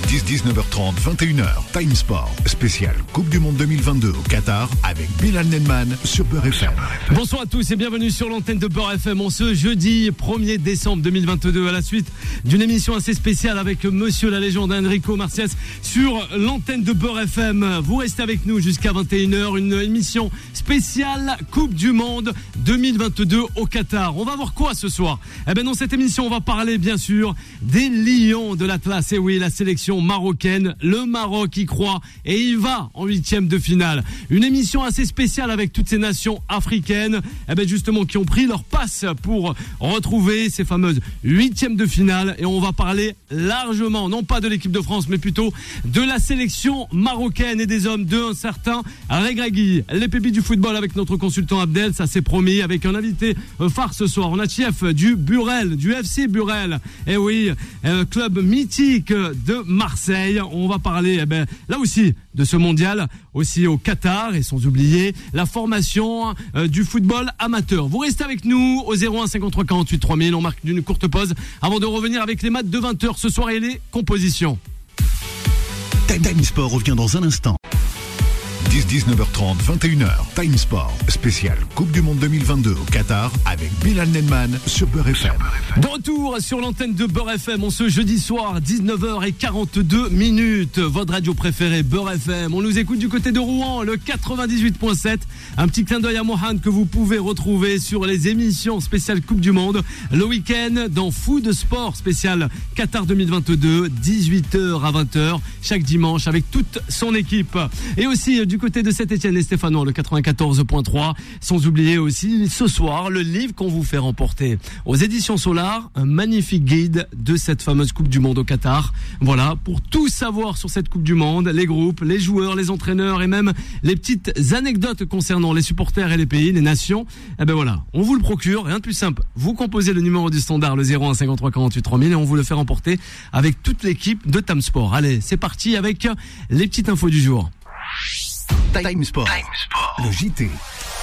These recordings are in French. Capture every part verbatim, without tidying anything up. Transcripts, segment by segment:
dix-neuf heures trente, vingt et une heures, Time Sport, spécial Coupe du Monde deux mille vingt-deux au Qatar avec Bilal Nenman sur Beurre F M. Bonsoir à tous et bienvenue sur l'antenne de Beurre F M en ce jeudi premier décembre deux mille vingt-deux à la suite d'une émission assez spéciale avec monsieur la légende Enrico Marcias sur l'antenne de Beurre F M. Vous restez avec nous jusqu'à vingt et une heures, une émission spéciale Coupe du Monde deux mille vingt-deux au Qatar. On va voir quoi ce soir? Eh bien dans cette émission on va parler bien sûr des Lions de l'Atlas. Et oui, la sélection marocaine, le Maroc y croit et il va en huitième de finale. Une émission assez spéciale avec toutes ces nations africaines, eh bien justement qui ont pris leur passe pour retrouver ces fameuses huitièmes de finale. Et on va parler largement, non pas de l'équipe de France, mais plutôt de la sélection marocaine et des hommes d'un certain Regragui. Les pépites du football avec notre consultant Abdel, ça c'est promis, avec un invité phare ce soir. On a Chief du Burel, du F C Burel. Et oui, euh, club mythique de Marseille. On va parler, eh ben, là aussi, de ce mondial, aussi au Qatar, et sans oublier la formation euh, du football amateur. Vous restez avec nous au zéro un cinquante-trois quarante-huit trois mille. On marque d'une courte pause avant de revenir avec les maths de vingt heures ce soir et les compositions. Time Sport revient dans un instant. dix-neuf heures trente, vingt et une heures, Time Sport, spécial Coupe du Monde deux mille vingt-deux au Qatar avec Bilal Nenman sur Beurre F M. De retour sur l'antenne de Beurre F M, on ce jeudi soir, dix-neuf heures quarante-deux minutes. Votre radio préférée, Beurre F M. On nous écoute du côté de Rouen, le quatre-vingt-dix-huit virgule sept. Un petit clin d'œil à Mohan que vous pouvez retrouver sur les émissions spéciales Coupe du Monde le week-end dans Food Sport spécial Qatar deux mille vingt-deux, dix-huit heures à vingt heures, chaque dimanche avec toute son équipe. Et aussi du côté de Saint-Etienne et Stéphanois, le quatre-vingt-quatorze virgule trois. Sans oublier aussi ce soir le livre qu'on vous fait remporter aux éditions Solar, un magnifique guide de cette fameuse Coupe du Monde au Qatar. Voilà, pour tout savoir sur cette Coupe du Monde, les groupes, les joueurs, les entraîneurs et même les petites anecdotes concernant les supporters et les pays, les nations. Eh ben voilà, on vous le procure, rien de plus simple. Vous composez le numéro du standard, le zéro un cinquante-trois quarante-huit trois mille, et on vous le fait remporter avec toute l'équipe de Time Sport. Allez, c'est parti avec les petites infos du jour. Time Sport, Time Sport, le J T.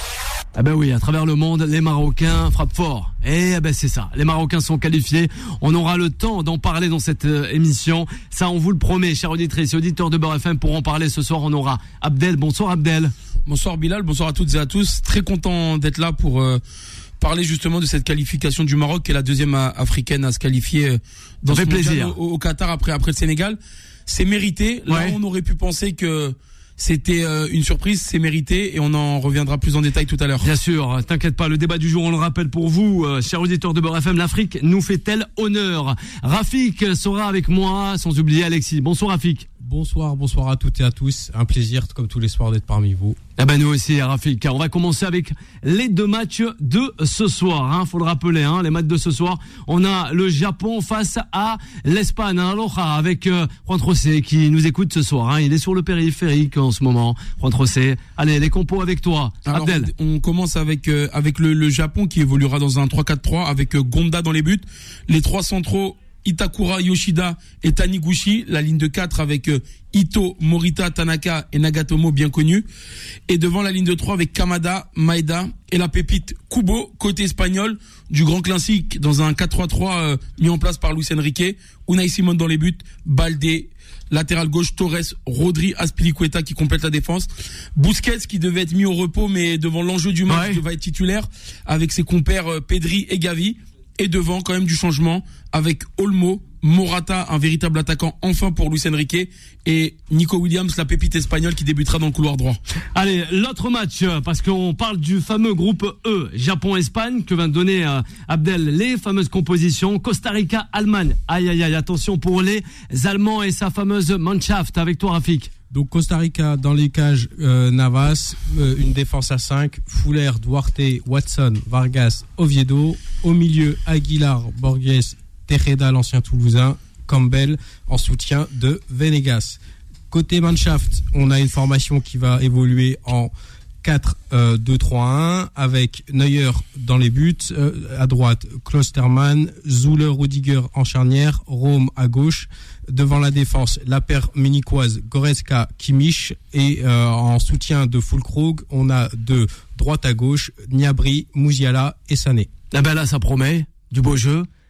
Ah ben oui, à travers le monde, les Marocains frappent fort. Et ben c'est ça, les Marocains sont qualifiés. On aura le temps d'en parler dans cette euh, émission. Ça, on vous le promet, chers auditrices et auditeurs de Beurre F M. Pour en parler ce soir, on aura Abdel. Bonsoir Abdel. Bonsoir Bilal, bonsoir à toutes et à tous. Très content d'être là pour euh, parler justement de cette qualification du Maroc, qui est la deuxième africaine à se qualifier dans ça ce fait plaisir. Au, au Qatar après, après le Sénégal. C'est mérité. Là, ouais. On aurait pu penser que c'était euh, une surprise, c'est mérité, et on en reviendra plus en détail tout à l'heure. Bien sûr, t'inquiète pas, le débat du jour, on le rappelle pour vous, euh, chers auditeurs de Beurre F M, l'Afrique nous fait-elle honneur? Rafik sera avec moi, sans oublier Alexis. Bonsoir Rafik. Bonsoir, bonsoir à toutes et à tous. Un plaisir, comme tous les soirs, d'être parmi vous. Eh ben nous aussi, Rafik. On va commencer avec les deux matchs de ce soir. Hein, faut le rappeler. Hein, les matchs de ce soir. On a le Japon face à l'Espagne. Hein, Aloha avec euh, Juan José qui nous écoute ce soir. Hein, il est sur le périphérique en ce moment. Juan José. Allez, les compos avec toi. Alors, Abdel. On commence avec euh, avec le, le Japon qui évoluera dans un trois quatre trois avec euh, Gonda dans les buts. Les trois centraux, Itakura, Yoshida et Taniguchi, la ligne de quatre avec euh, Ito, Morita, Tanaka et Nagatomo bien connus, et devant la ligne de trois avec Kamada, Maeda et la pépite Kubo, côté espagnol du grand classique dans un quatre trois trois euh, mis en place par Luis Enrique. Unai Simon dans les buts, Baldé, latéral gauche Torres, Rodri, Azpilicueta qui complète la défense, Busquets qui devait être mis au repos mais devant l'enjeu du match ouais. devait être titulaire avec ses compères euh, Pedri et Gavi. Et devant, quand même, du changement avec Olmo, Morata, un véritable attaquant enfin pour Luis Enrique, et Nico Williams, la pépite espagnole qui débutera dans le couloir droit. Allez, l'autre match, parce qu'on parle du fameux groupe E, Japon-Espagne, que vient de donner euh, Abdel, les fameuses compositions, Costa Rica-Allemagne. Aïe, aïe, aïe, attention pour les Allemands et sa fameuse Mannschaft. Avec toi, Rafik. Donc Costa Rica dans les cages, euh, Navas, euh, une défense à cinq, Fuller, Duarte, Watson, Vargas, Oviedo, au milieu Aguilar, Borges, Tejeda, l'ancien Toulousain, Campbell en soutien de Venegas. Côté Mannschaft, on a une formation qui va évoluer en quatre deux trois un avec Neuer dans les buts, euh, à droite Klostermann, Zuller, Rudiger en charnière, Rome à gauche, devant la défense la paire munichoise Goretzka, Kimmich, et euh, en soutien de Füllkrug on a de droite à gauche Gnabry, Musiala et Sané. Ah ben là ça promet du beau jeu.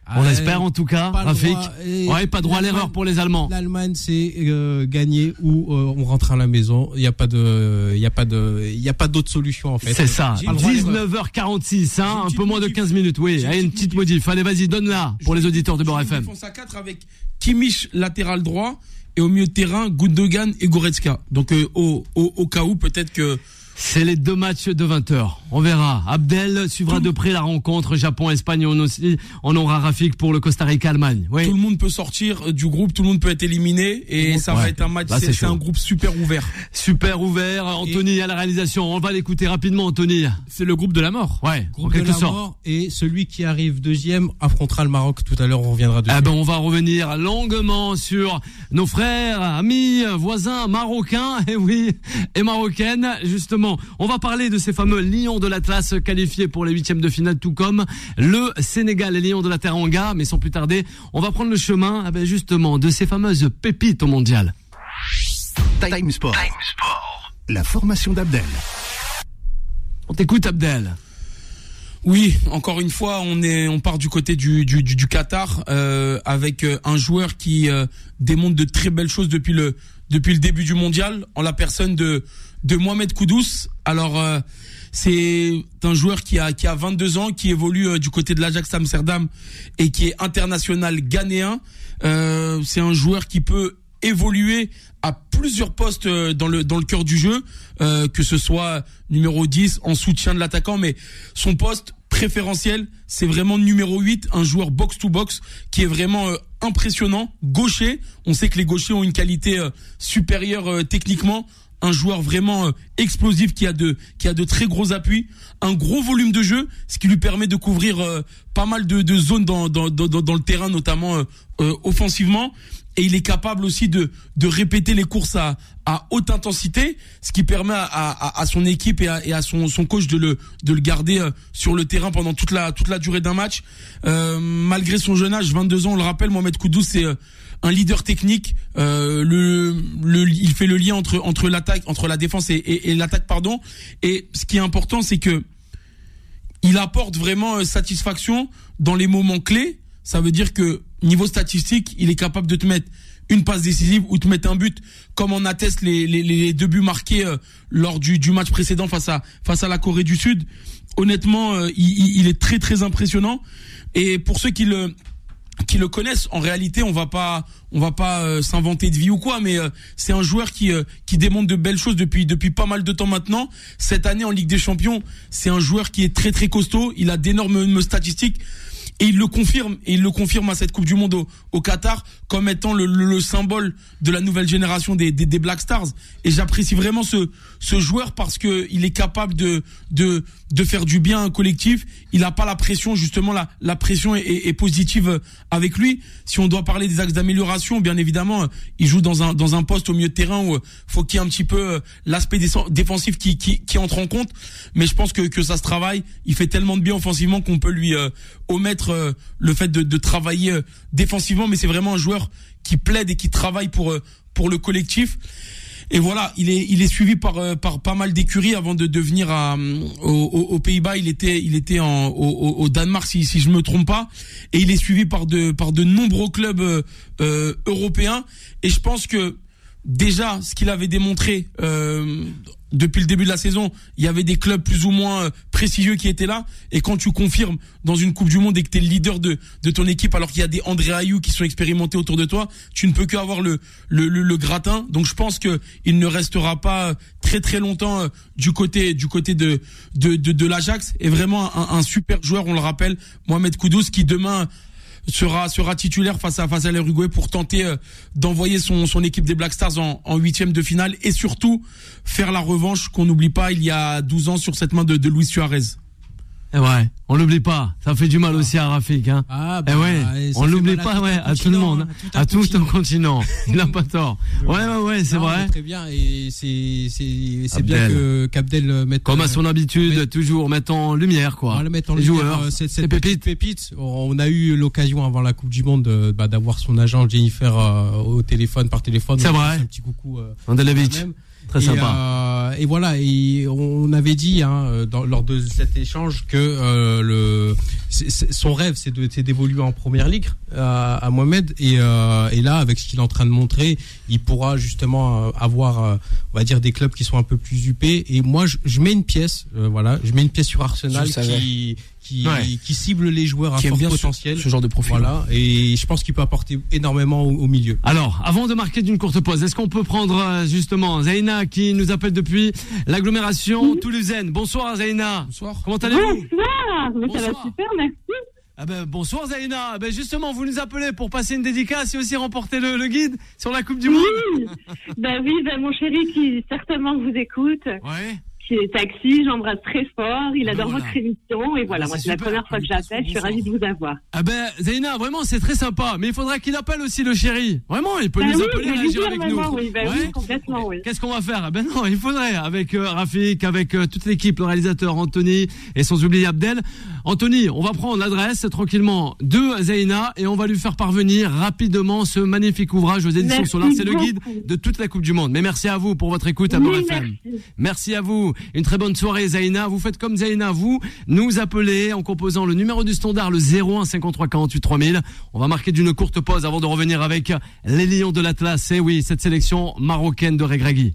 On euh, espère en tout cas, Rafik. Ouais, pas droit à l'erreur pour les Allemands. L'Allemagne, c'est euh, gagner ou euh, on rentre à la maison. Il y a pas de, il y a pas de, il y a pas d'autre solution en fait. C'est ça. dix-neuf heures quarante-six, hein, un peu moins de quinze minutes. Oui, allez, une petite modif. Allez, vas-y, donne-la pour les auditeurs de Beurre F M. Défense à quatre avec Kimmich latéral droit et au milieu de terrain Gundogan et Goretzka. Donc euh, au, au au cas où peut-être que c'est les deux matchs de vingt heures. On verra. Abdel suivra de près la rencontre Japon-Espagne. On aussi, on aura Rafik pour le Costa Rica-Allemagne. Oui. Tout le monde peut sortir du groupe, tout le monde peut être éliminé et ça ouais. va être un match. Là, c'est, c'est, c'est un groupe super ouvert. Super ouvert. Anthony et à la réalisation. On va l'écouter rapidement, Anthony. C'est le groupe de la mort. Ouais. Groupe en quelque de la sorte. Mort et celui qui arrive deuxième affrontera le Maroc. Tout à l'heure, on reviendra dessus. Eh ben, on va revenir longuement sur nos frères, amis, voisins marocains. Et oui, et marocaines, justement. On va parler de ces fameux Lions de l'Atlas qualifiés pour les huitièmes de finale, tout comme le Sénégal, les Lions de la Teranga. Mais sans plus tarder, on va prendre le chemin, eh ben justement, de ces fameuses pépites au mondial. Time Sport. Time Sport. La formation d'Abdel. On t'écoute, Abdel. Oui, encore une fois, on est, on part du côté du du du, du Qatar euh, avec euh, un joueur qui euh, démontre de très belles choses depuis le depuis le début du mondial, en la personne de de Mohamed Kudus. Alors euh, c'est un joueur qui a qui a vingt-deux ans, qui évolue euh, du côté de l'Ajax Amsterdam et qui est international ghanéen. Euh, c'est un joueur qui peut évoluer à plusieurs postes dans le dans le cœur du jeu, euh, que ce soit numéro dix en soutien de l'attaquant, mais son poste préférentiel, c'est vraiment numéro huit, un joueur box to box qui est vraiment euh, impressionnant, gaucher. On sait que les gauchers ont une qualité euh, supérieure euh, techniquement. Un joueur vraiment euh, explosif qui a de qui a de très gros appuis, un gros volume de jeu, ce qui lui permet de couvrir euh, pas mal de, de zones dans dans, dans dans le terrain, notamment euh, euh, offensivement. Et il est capable aussi de de répéter les courses à à haute intensité, ce qui permet à à, à son équipe et à, et à son son coach de le de le garder euh, sur le terrain pendant toute la toute la durée d'un match. Euh, malgré son jeune âge, vingt-deux ans, on le rappelle, Mohamed Kudus, c'est euh, un leader technique. Euh, le, le, il fait le lien entre entre l'attaque, entre la défense et, et, et l'attaque, pardon. Et ce qui est important, c'est que il apporte vraiment euh, satisfaction dans les moments clés. Ça veut dire que niveau statistique, il est capable de te mettre une passe décisive ou te mettre un but, comme en attestent les les, les deux buts marqués euh, lors du du match précédent face à face à la Corée du Sud. Honnêtement, euh, il, il est très très impressionnant. Et pour ceux qui le qui le connaissent, en réalité, on va pas, on va pas euh, s'inventer de vie ou quoi, mais euh, c'est un joueur qui euh, qui démontre de belles choses depuis depuis pas mal de temps maintenant. Cette année en Ligue des Champions, c'est un joueur qui est très très costaud. Il a d'énormes statistiques. Et il le confirme, et il le confirme à cette Coupe du Monde au, au Qatar comme étant le, le, le symbole de la nouvelle génération des, des, des Black Stars. Et j'apprécie vraiment ce, ce joueur parce que il est capable de, de, de faire du bien à un collectif. Il n'a pas la pression, justement, la, la pression est, est, est positive avec lui. Si on doit parler des axes d'amélioration, bien évidemment, il joue dans un, dans un poste au milieu de terrain où faut qu'il y ait un petit peu l'aspect défensif qui, qui, qui entre en compte. Mais je pense que, que ça se travaille. Il fait tellement de bien offensivement qu'on peut lui euh, omettre euh, le fait de, de travailler euh, défensivement. Mais c'est vraiment un joueur qui plaide et qui travaille pour, euh, pour le collectif. Et voilà, il est il est suivi par euh, par pas mal d'écuries avant de devenir à aux, aux Pays-Bas. Il était il était en au, au Danemark si si je me trompe pas, et il est suivi par de par de nombreux clubs euh, euh, européens. Et je pense que déjà ce qu'il avait démontré euh, depuis le début de la saison, il y avait des clubs plus ou moins euh, prestigieux qui étaient là. Et quand tu confirmes dans une Coupe du Monde et que t'es le leader de de ton équipe, alors qu'il y a des André Ayew qui sont expérimentés autour de toi, tu ne peux qu'avoir le le le, le gratin. Donc je pense que il ne restera pas très très longtemps euh, du côté du côté de de de, de l'Ajax. Et vraiment un, un super joueur, on le rappelle, Mohamed Kudus, qui demain sera sera titulaire face à face à l'Uruguay pour tenter euh, d'envoyer son son équipe des Black Stars en en huitième de finale et surtout faire la revanche qu'on n'oublie pas il y a douze ans sur cette main de de Luis Suarez. Et ouais, on l'oublie pas. Ça fait du mal aussi à Rafik, hein. Ah, bah, et ouais, on l'oublie pas, ouais, à tout le monde, hein, à tout le continent. Il a pas tort. Ouais, ouais, ouais, c'est non, vrai. Très bien, et c'est c'est c'est bien que qu'Abdel mette comme à son habitude, met, toujours mettre en lumière, quoi. Le mettre en les lumière, joueurs, euh, cette, cette pépites. pépites. On a eu l'occasion avant la Coupe du Monde euh, bah, d'avoir son agent Jennifer euh, au téléphone, par téléphone. C'est vrai. Un petit coucou. Euh, Andelavic. Très et sympa. Euh, et voilà, et on avait dit hein, dans, lors de cet échange que euh, le c'est, c'est, son rêve c'est, de, c'est d'évoluer en première ligue à, à Mohamed, et, euh, et là avec ce qu'il est en train de montrer, il pourra justement avoir euh, on va dire des clubs qui sont un peu plus huppés. Et moi je, je mets une pièce, euh, voilà, je mets une pièce sur Arsenal qui qui, ouais. qui cible les joueurs à fort potentiel, ce, ce genre de profil. Voilà, et je pense qu'il peut apporter énormément au, au milieu. Alors, avant de marquer d'une courte pause, est-ce qu'on peut prendre justement Zaina qui nous appelle depuis l'agglomération mmh. toulousaine. Bonsoir Zaina. Bonsoir. Comment allez-vous? Bonsoir. Mais bonsoir. Ça va super, merci. Ah ben, bonsoir Zaina. Ben justement, vous nous appelez pour passer une dédicace et aussi remporter le, le guide sur la Coupe du Monde. Oui. Ben oui, ben mon chéri qui certainement vous écoute. Ouais. Qui est taxi, j'embrasse très fort, il adore voilà. votre émission, et voilà, ah, moi c'est super. La première fois que j'appelle, je suis ravie de vous avoir. Ah ben, Zaina, vraiment c'est très sympa, mais il faudra qu'il appelle aussi le chéri. Vraiment, il peut bah nous oui, appeler, réagir avec vraiment, nous. Oui, bah ouais. oui, complètement, oui. Qu'est-ce qu'on va faire? Ben non, il faudrait, avec euh, Rafik, avec euh, toute l'équipe, le réalisateur Anthony, et sans oublier Abdel. Anthony, on va prendre l'adresse tranquillement de Zaina, et on va lui faire parvenir rapidement ce magnifique ouvrage aux éditions Solar. C'est le guide de toute la Coupe du Monde. Mais merci à vous pour votre écoute à oui, Beurre F M. Merci. Merci à vous. Une très bonne soirée. Zaina, vous faites comme Zaina, vous nous appelez en composant le numéro du standard, le zéro un cinquante-trois quarante-huit trois mille. On va marquer d'une courte pause avant de revenir avec les Lions de l'Atlas. Et oui, cette sélection marocaine de Regragui.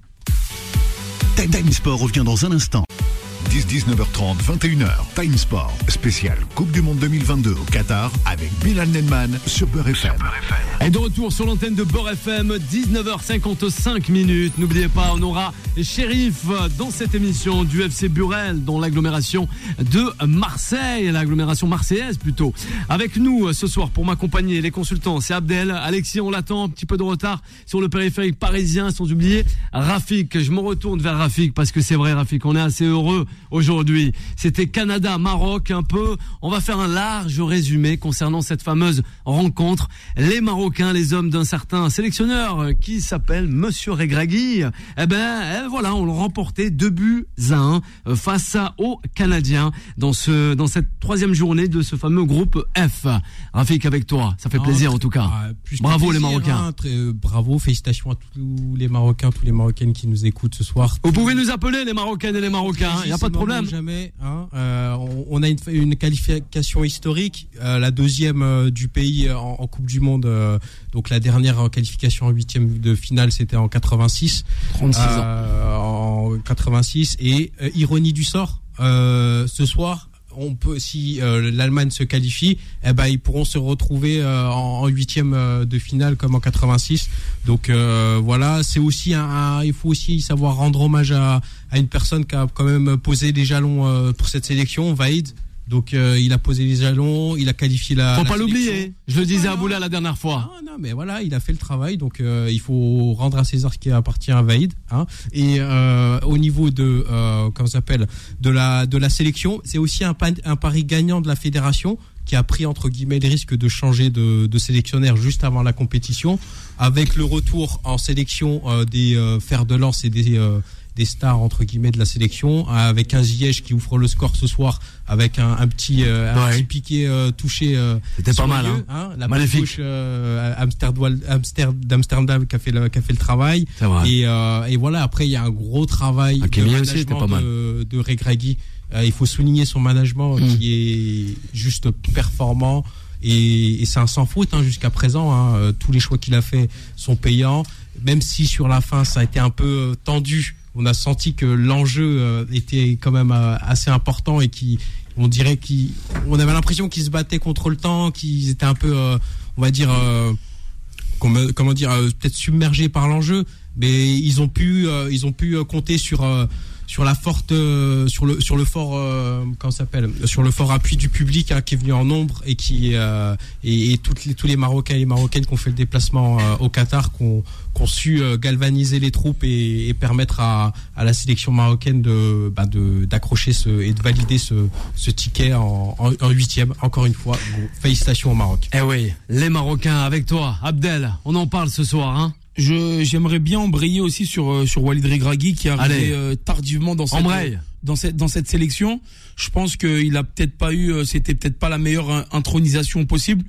Time Sport revient dans un instant. dix, dix-neuf heures trente, vingt et une heures. Time Sport, spécial Coupe du Monde deux mille vingt-deux au Qatar avec Bilal Nenman sur Beurre F M. Et de retour sur l'antenne de Beurre F M, dix-neuf heures cinquante-cinq minutes. N'oubliez pas, on aura Chérif dans cette émission du F C Burel, dans l'agglomération de Marseille, l'agglomération marseillaise plutôt. Avec nous ce soir pour m'accompagner, les consultants, c'est Abdel, Alexis, on l'attend, un petit peu de retard sur le périphérique parisien, sans oublier Rafik. Je me retourne vers Rafik parce que c'est vrai Rafik, on est assez heureux aujourd'hui. C'était Canada, Maroc, un peu. On va faire un large résumé concernant cette fameuse rencontre. Les Marocains, les hommes d'un certain sélectionneur qui s'appelle Monsieur Regragui, eh ben, eh, voilà, on l'a remporté deux buts à un face aux Canadiens dans ce, dans cette troisième journée de ce fameux groupe F. Rafik, avec toi, ça fait ah, plaisir en tout cas. Ah, bravo plaisir, les Marocains. Hein, très, euh, bravo, félicitations à tous les Marocains, tous les Marocaines qui nous écoutent ce soir. Vous pouvez nous appeler les Marocaines et les Marocains, il n'y a pas de problème. Jamais, hein, euh, on, on a une, une qualification historique, euh, la deuxième euh, du pays en, en Coupe du Monde. Euh, donc la dernière qualification en huitième de finale, c'était en quatre-vingt-six. trente-six euh, ans. En quatre-vingt-six. Et euh, ironie du sort, euh, ce soir, on peut, si euh, l'Allemagne se qualifie, eh ben ils pourront se retrouver euh, en huitième euh, de finale comme en quatre-vingt-six. Donc euh, voilà, c'est aussi un, un, il faut aussi savoir rendre hommage à, à une personne qui a quand même posé des jalons euh, pour cette sélection, Vaïd. Donc euh, il a posé les jalons, il a qualifié la. Faut la pas sélection. l'oublier. Je le disais à Boula la dernière fois. Non, non, mais voilà, il a fait le travail, donc euh, il faut rendre à César ce qui appartient à Vaïd. Hein. Et euh, au niveau de, euh, comment ça s'appelle, de la de la sélection, c'est aussi un, un pari gagnant de la fédération qui a pris entre guillemets le risque de changer de, de sélectionnaire juste avant la compétition, avec le retour en sélection euh, des euh, fers de lance et des euh, des stars entre guillemets de la sélection, avec un Ziyech qui ouvre le score ce soir avec un, un petit euh, un ouais. petit piqué euh, touché euh, c'était pas mal hein, hein la magnifique gauche euh, Amsterdam, Amsterdam qui a fait le qui a fait le travail et euh, et voilà, après il y a un gros travail ah, de management aussi, pas mal. de, de Regragui. Euh, il faut souligner son management mmh. qui est juste performant. Et, et c'est un sans faute hein, jusqu'à présent. Hein, tous les choix qu'il a fait sont payants. Même si sur la fin ça a été un peu tendu, on a senti que l'enjeu euh, était quand même euh, assez important et qui, on dirait qu'ils, on avait l'impression qu'ils se battaient contre le temps, qu'ils étaient un peu, euh, on va dire, euh, comment, comment dire, euh, peut-être submergés par l'enjeu, mais ils ont pu, euh, ils ont pu euh, compter sur. Euh, sur la forte euh, sur le sur le fort euh, comment ça s'appelle sur le fort appui du public hein, qui est venu en nombre et qui euh, et, et toutes les tous les Marocains et les Marocaines qui ont fait le déplacement euh, au Qatar, qui ont qui ont su euh, galvaniser les troupes et, et permettre à à la sélection marocaine de bah de d'accrocher ce et de valider ce ce ticket en en, en huitième. Encore une fois, bon, félicitations au Maroc. Eh oui, les Marocains avec toi, Abdel. On en parle ce soir, hein. Je j'aimerais bien embrayer aussi sur sur Walid Regragui qui est arrivé euh, tardivement dans cette euh, dans cette dans cette sélection. Je pense qu'il a peut-être pas eu, c'était peut-être pas la meilleure intronisation possible.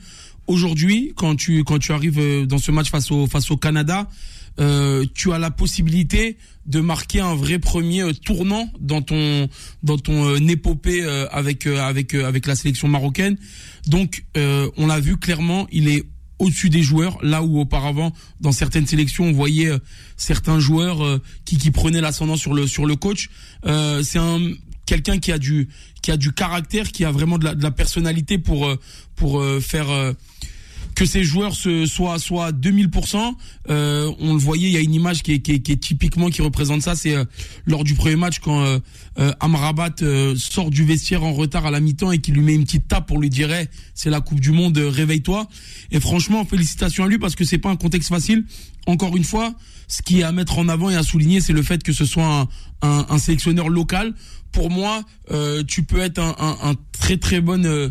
aujourd'hui, quand tu quand tu arrives dans ce match face au face au Canada, euh, tu as la possibilité de marquer un vrai premier tournant dans ton dans ton euh, épopée euh, avec euh, avec euh, avec la sélection marocaine. Donc euh, on l'a vu clairement, il est au-dessus des joueurs, là où auparavant dans certaines sélections on voyait euh, certains joueurs euh, qui qui prenaient l'ascendant sur le sur le coach. Euh, c'est un quelqu'un qui a du qui a du caractère, qui a vraiment de la de la personnalité pour euh, pour euh, faire euh, que ces joueurs se soient soient deux mille pour cent. Euh, on le voyait, il y a une image qui est qui est, qui est typiquement qui représente ça, c'est euh, lors du premier match quand euh, euh, Amrabat euh, sort du vestiaire en retard à la mi-temps et qu'il lui met une petite tape pour lui dire hey, c'est la Coupe du Monde, euh, réveille-toi. Et franchement, félicitations à lui parce que c'est pas un contexte facile. Encore une fois, ce qui est à mettre en avant et à souligner, c'est le fait que ce soit un, un, un sélectionneur local. Pour moi, euh, tu peux être un, un, un très très bon euh,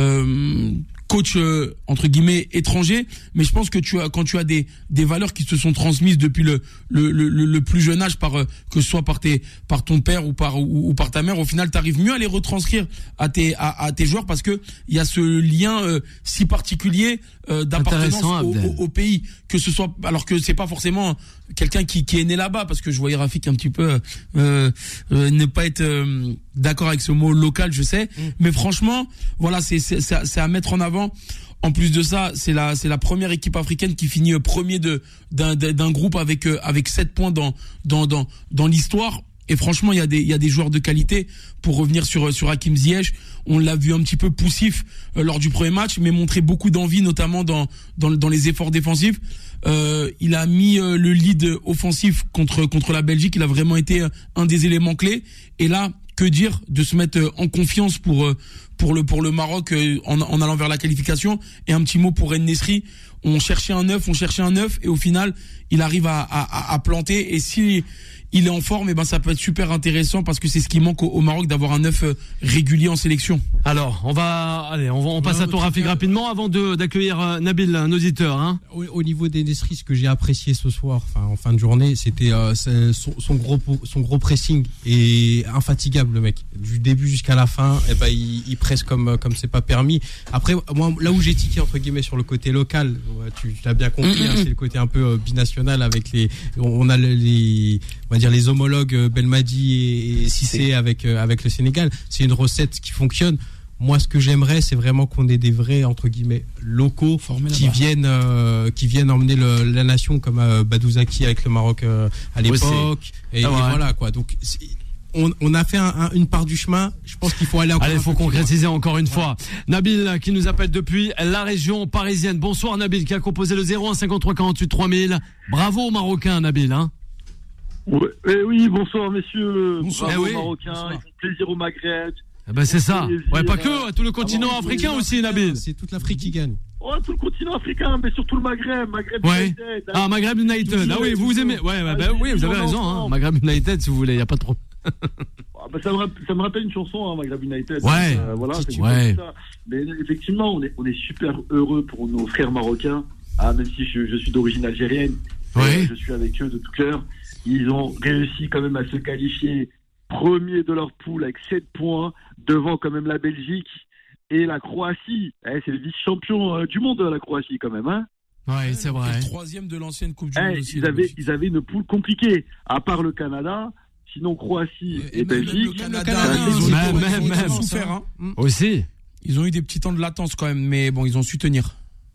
euh, coach euh, entre guillemets étranger, mais je pense que tu as quand tu as des des valeurs qui se sont transmises depuis le le le, le plus jeune âge par euh, que ce soit par tes par ton père ou par ou, ou par ta mère, au final tu arrives mieux à les retranscrire à tes à, à tes joueurs parce que il y a ce lien euh, si particulier euh, d'appartenance au, au, au pays, que ce soit alors que c'est pas forcément quelqu'un qui qui est né là-bas, parce que je voyais Rafik un petit peu euh, euh, ne pas être euh, d'accord avec ce mot local, je sais, mmh. mais franchement voilà, c'est c'est c'est à mettre en avant. En plus de ça, c'est la c'est la première équipe africaine qui finit premier de d'un d'un groupe avec avec sept points dans dans dans dans l'histoire. Et franchement, il y a des il y a des joueurs de qualité. Pour revenir sur sur Hakim Ziyech, on l'a vu un petit peu poussif euh, lors du premier match, mais montrer beaucoup d'envie, notamment dans dans dans les efforts défensifs. Euh, il a mis euh, le lead offensif contre contre la Belgique. Il a vraiment été un des éléments clés. Et là, que dire de se mettre en confiance pour pour le pour le Maroc en, en allant vers la qualification. Et un petit mot pour En-Nesyri. On cherchait un neuf, on cherchait un neuf, et au final, il arrive à à, à planter. Et si il est en forme, et ben ça peut être super intéressant parce que c'est ce qui manque au, au Maroc, d'avoir un neuf régulier en sélection. Alors, on va, allez, on va, on passe non, à ton Rafik rapidement avant de d'accueillir euh, Nabil, un auditeur. Hein. Au, au niveau d'En-Nesyri, ce que j'ai apprécié ce soir, enfin en fin de journée, c'était euh, son, son gros son gros pressing et infatigable le mec. Du début jusqu'à la fin, et eh ben il, il presse comme comme c'est pas permis. Après, moi là où j'ai tiqué entre guillemets sur le côté local, tu, tu l'as bien compris, hein, c'est le côté un peu euh, binational avec les, on a les, on va dire les homologues Belmadi et, et Cissé avec euh, avec le Sénégal. C'est une recette qui fonctionne. Moi, ce que j'aimerais, c'est vraiment qu'on ait des vrais entre guillemets locaux qui viennent euh, qui viennent emmener le, la nation, comme euh, Badouzaki avec le Maroc euh, à l'époque. Et, ah ouais. et voilà quoi. Donc on, on a fait un, un, une part du chemin. Je pense qu'il faut aller encore. Allez, il faut concrétiser encore une ouais. fois. Nabil qui nous appelle depuis la région parisienne. Bonsoir Nabil, qui a composé le zéro un cinquante-trois quarante-huit trois mille. Bravo aux Marocains, Nabil. Hein. Ouais, eh oui, bonsoir messieurs. Bonsoir. Bravo Eh oui. aux Marocains. Bonsoir. Ils font plaisir au Maghreb. Eh ben c'est ça. Ouais, pas que, à tout le continent ah bon, africain aussi, Nabil. C'est toute l'Afrique qui gagne. Oh, tout le continent africain, mais surtout le Maghreb. Maghreb ouais. United. Ah, Maghreb United. Ah oui, vous, vous aimez. Ouais, bah, bah, oui, vous avez raison. Hein. Maghreb United, si vous voulez, il n'y a pas trop. ah, bah, ça, me rappelle, ça me rappelle une chanson, hein, Maghreb United. Ouais. Euh, voilà, c'est ouais. ça. Mais effectivement, on est, on est super heureux pour nos frères marocains. Ah, même si je, je suis d'origine algérienne, ouais. je suis avec eux de tout cœur. Ils ont réussi quand même à se qualifier premier de leur poule avec sept points, devant quand même la Belgique et la Croatie. Eh, c'est le vice-champion euh, du monde, la Croatie, quand même. Hein. Ouais, c'est vrai. Le troisième de l'ancienne Coupe du eh, Monde aussi. Ils avaient, ils avaient une poule compliquée, à part le Canada. Sinon, Croatie et, et, et Belgique. Même le Canada, ils ont, même, ils même, ont, même. souffert. Hein. Aussi. Ils ont eu des petits temps de latence quand même, mais bon, ils ont su tenir.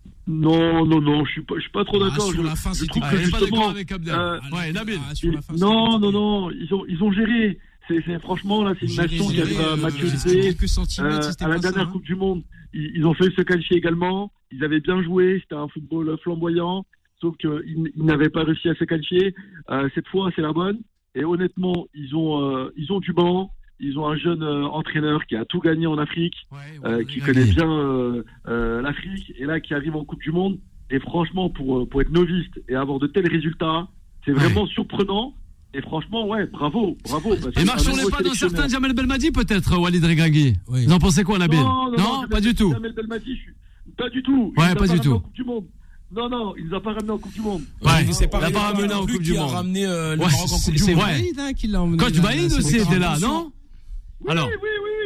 Non, non, non, je suis pas, je suis pas trop d'accord. Ah, sur je, la fin, je c'est trouve ah, que justement, pas d'accord avec Abdel. Euh, ouais, Nabil. Ah, sur la fin, non, non, non, ils ont, ils ont géré. C'est, c'est franchement là, c'est une géré, nation qui géré, a euh, maturité. Quelques centimètres, Euh, à la dernière ça, Coupe hein. du Monde, ils, ils ont fait se qualifier également. Ils avaient bien joué, c'était un football flamboyant, sauf qu'ils ils n'avaient pas réussi à se qualifier. Euh, cette fois, c'est la bonne. Et honnêtement, ils ont, euh, ils ont du banc. Ils ont un jeune euh, entraîneur qui a tout gagné en Afrique, ouais, ouais, euh, qui connaît bien euh, euh, l'Afrique, et là qui arrive en Coupe du Monde. Et franchement, pour pour être novice et avoir de tels résultats, c'est vraiment ouais. surprenant. Et franchement, ouais, bravo, bravo. Et marche sur les pas d'un certain Jamel Belmadi, peut-être, Walid Regragui. Oui. Vous en pensez quoi, Nabil? Non, non, non, non pas du tout. Jamel Belmadi, je suis... pas du tout. Ouais, pas du tout. Du monde. Non, non, il nous a pas ramené en Coupe du Monde. Ouais, il s'est pas ramené en Coupe du Monde. Il a ramené euh, le ouais, Maroc en Coupe du Monde. C'est Walid hein, qui l'a emmené. Coach Walid aussi était là, non? Oui, Alors. oui, oui, oui.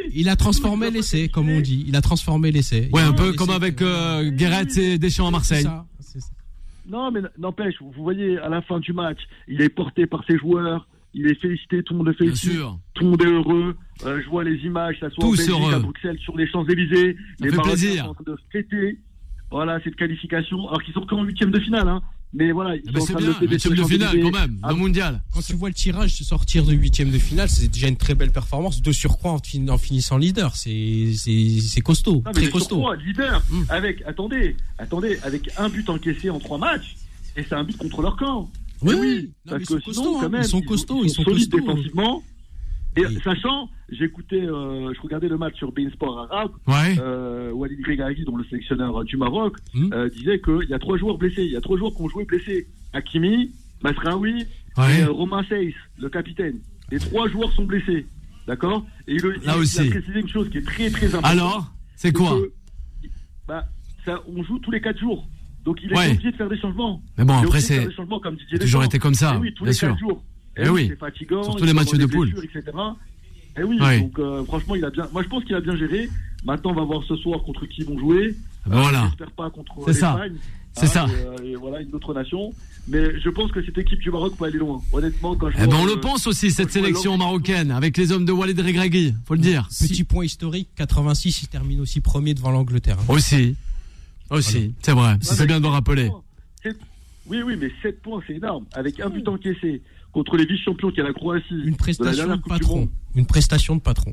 il a transformé l'essai, comme on dit. Il a transformé l'essai. Ouais, un Il a peu laissé comme que- avec euh, Guéret et Deschamps à Marseille. C'est ça, c'est ça. Non, mais n'empêche, vous vous voyez, à la fin du match, il est porté par ses joueurs, il est félicité, tout le monde le Bien félicite, sûr. tout le monde est heureux. Euh, je vois les images, ça soit en Tous Belgique, heureux. à Bruxelles, sur les Champs-Élysées, Ça les fait Marocains plaisir. sont en train de se fêter. Voilà, cette qualification, alors qu'ils sont qu'en huitième de finale, hein. Mais voilà, ils Eh ben, sont en c'est train de bien, le fêter huitième sur de les finale Champs-Élysées. quand même, Ah, dans le mondial. Quand tu vois le tirage sortir de huitième de finale, c'est déjà une très belle performance. De surcroît en, fin- en finissant leader, c'est c'est c'est costaud, non, mais très les costaud. surcroît, leader, Mm. avec, attendez, attendez, avec un but encaissé en trois matchs, et c'est un but contre leur camp. Oui, Mais oui. Non, parce mais ils que sont sinon, costauds, quand hein. même, Ils sont costauds, ils sont solides costauds. défensivement. Et Oui. sachant, j'écoutais, euh, je regardais le match sur beIN Sport Arabe, Ouais. euh, Walid Regragui, dont le sélectionneur euh, du Maroc, Hmm. euh, disait qu'il y a trois joueurs blessés. Il y a trois joueurs qui ont joué blessés. Hakimi, Masraoui Ouais. et euh, Romain Seyss, le capitaine. Les trois joueurs sont blessés. D'accord. Et il, il- Là il aussi. a précisé une chose qui est très très importante. Alors, c'est quoi? que, bah, ça, on joue tous les quatre jours. Donc il est Ouais. obligé de faire des changements. Mais bon, Il est après, obligé de c'est- faire des changements comme Didier ça a toujours Deschamps. été comme ça, Eh oui, tous bien les sûr. quatre jours. Eh Eh oui. C'est fatigant. Surtout il les peut matchs avoir de des poule. blessures, et cetera. Eh oui, Ouais. donc euh, franchement, il a bien. Moi, je pense qu'il a bien géré. Maintenant, on va voir ce soir contre qui ils vont jouer. Ah ben voilà. Euh, J'espère pas contre C'est ça. l'Espagne. C'est ça. Et, euh, et voilà, une autre nation. Mais je pense que cette équipe du Maroc peut aller loin. Honnêtement, quand je Eh ben, vois, on euh, le pense aussi, cette quand je vois sélection l'Europe- marocaine, avec les hommes de Walid Regragui, faut le dire. Petit point historique, quatre-vingt-six, il termine aussi premier devant l'Angleterre. Aussi. Aussi, c'est vrai. C'est mais bien de le rappeler. sept- Oui, oui, mais sept points, c'est énorme. Avec un but encaissé contre les vice-champions qui est la Croatie. Une de la prestation dernière de Coupe du patron. Monde. Une prestation de patron.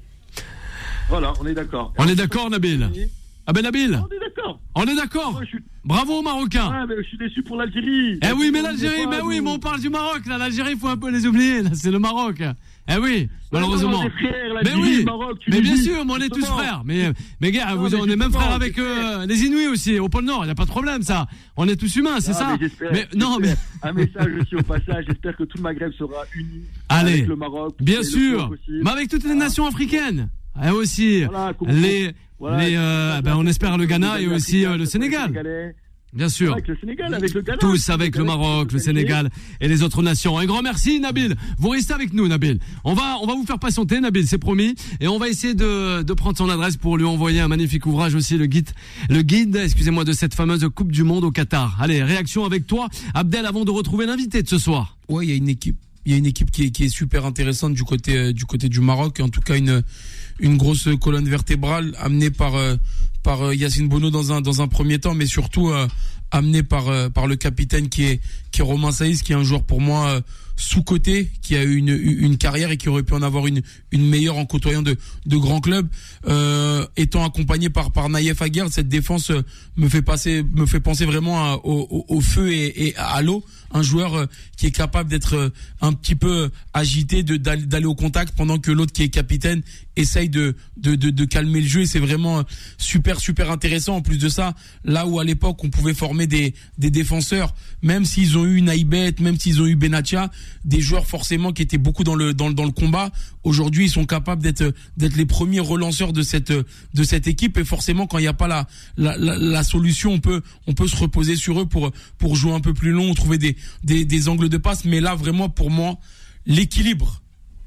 Voilà, on est d'accord. On est d'accord, Nabil? Ah ben Nabil, On est d'accord. on est d'accord. Moi, je suis... Bravo aux Marocains. Ah, mais je suis déçu pour l'Algérie. Eh oui, mais On l'Algérie, est pas, mais oui, nous. mais on parle du Maroc, là. L'Algérie, il faut un peu les oublier. Là, c'est le Maroc. Eh oui, malheureusement. Non, on est frères, Mais l'Algérie, oui, le Maroc, mais bien Tunisie, sûr, mais on est tous justement. frères. Mais, mais gars, Non, vous, mais on est même justement, frères avec c'est euh, les Inuits aussi, au pôle Nord. Il n'y a pas de problème, ça. On est tous humains, c'est Ah, ça. mais j'espère, Mais non, mais j'espère. Un message aussi au passage. J'espère que tout le Maghreb sera uni. allez, Avec le Maroc. bien et le sûr. plus possible. Mais avec toutes les Voilà. nations africaines. Ah, aussi. Voilà, comme- Les, voilà, les, euh, ben, on espère le Ghana et aussi euh, le Sénégal. Sénégalais. Bien sûr. Avec le Sénégal, avec le Ghana. Tous avec le Maroc, le Sénégal et les autres nations. Un grand merci, Nabil. Vous restez avec nous, Nabil. On va, on va vous faire patienter, Nabil, c'est promis. Et on va essayer de, de prendre son adresse pour lui envoyer un magnifique ouvrage aussi, le guide, le guide, excusez-moi, de cette fameuse Coupe du Monde au Qatar. Allez, réaction avec toi, Abdel, avant de retrouver l'invité de ce soir. Ouais, il y a une équipe, il y a une équipe qui est, qui est super intéressante du côté, euh, du côté du Maroc. En tout cas, une, une grosse colonne vertébrale amenée par, euh, par euh, Yacine Bono dans un, dans un premier temps, mais surtout euh, amenée par, euh, par le capitaine qui est, qui est Romain Saïs, qui est un joueur pour moi euh, sous-coté, qui a eu une, une carrière et qui aurait pu en avoir une, une meilleure en côtoyant de, de grands clubs, euh, étant accompagné par, par Naïef Aguerd. Cette défense euh, me fait passer, me fait penser vraiment à- au, au, au feu et, et à l'eau. Un joueur euh, qui est capable d'être euh, un petit peu agité, de d'aller d'aller au contact pendant que l'autre qui est capitaine essaye de de de, de calmer le jeu. Et c'est vraiment euh, super super intéressant. En plus de ça, là où à l'époque on pouvait former des des défenseurs, même s'ils ont eu Naïbet, même s'ils ont eu Benatia, des joueurs forcément qui étaient beaucoup dans le dans le dans le combat. Aujourd'hui, ils sont capables d'être d'être les premiers relanceurs de cette de cette équipe. Et forcément, quand il n'y a pas la, la la la solution, on peut on peut se reposer sur eux pour pour jouer un peu plus long, trouver des des des angles de passe. Mais là, vraiment, pour moi, l'équilibre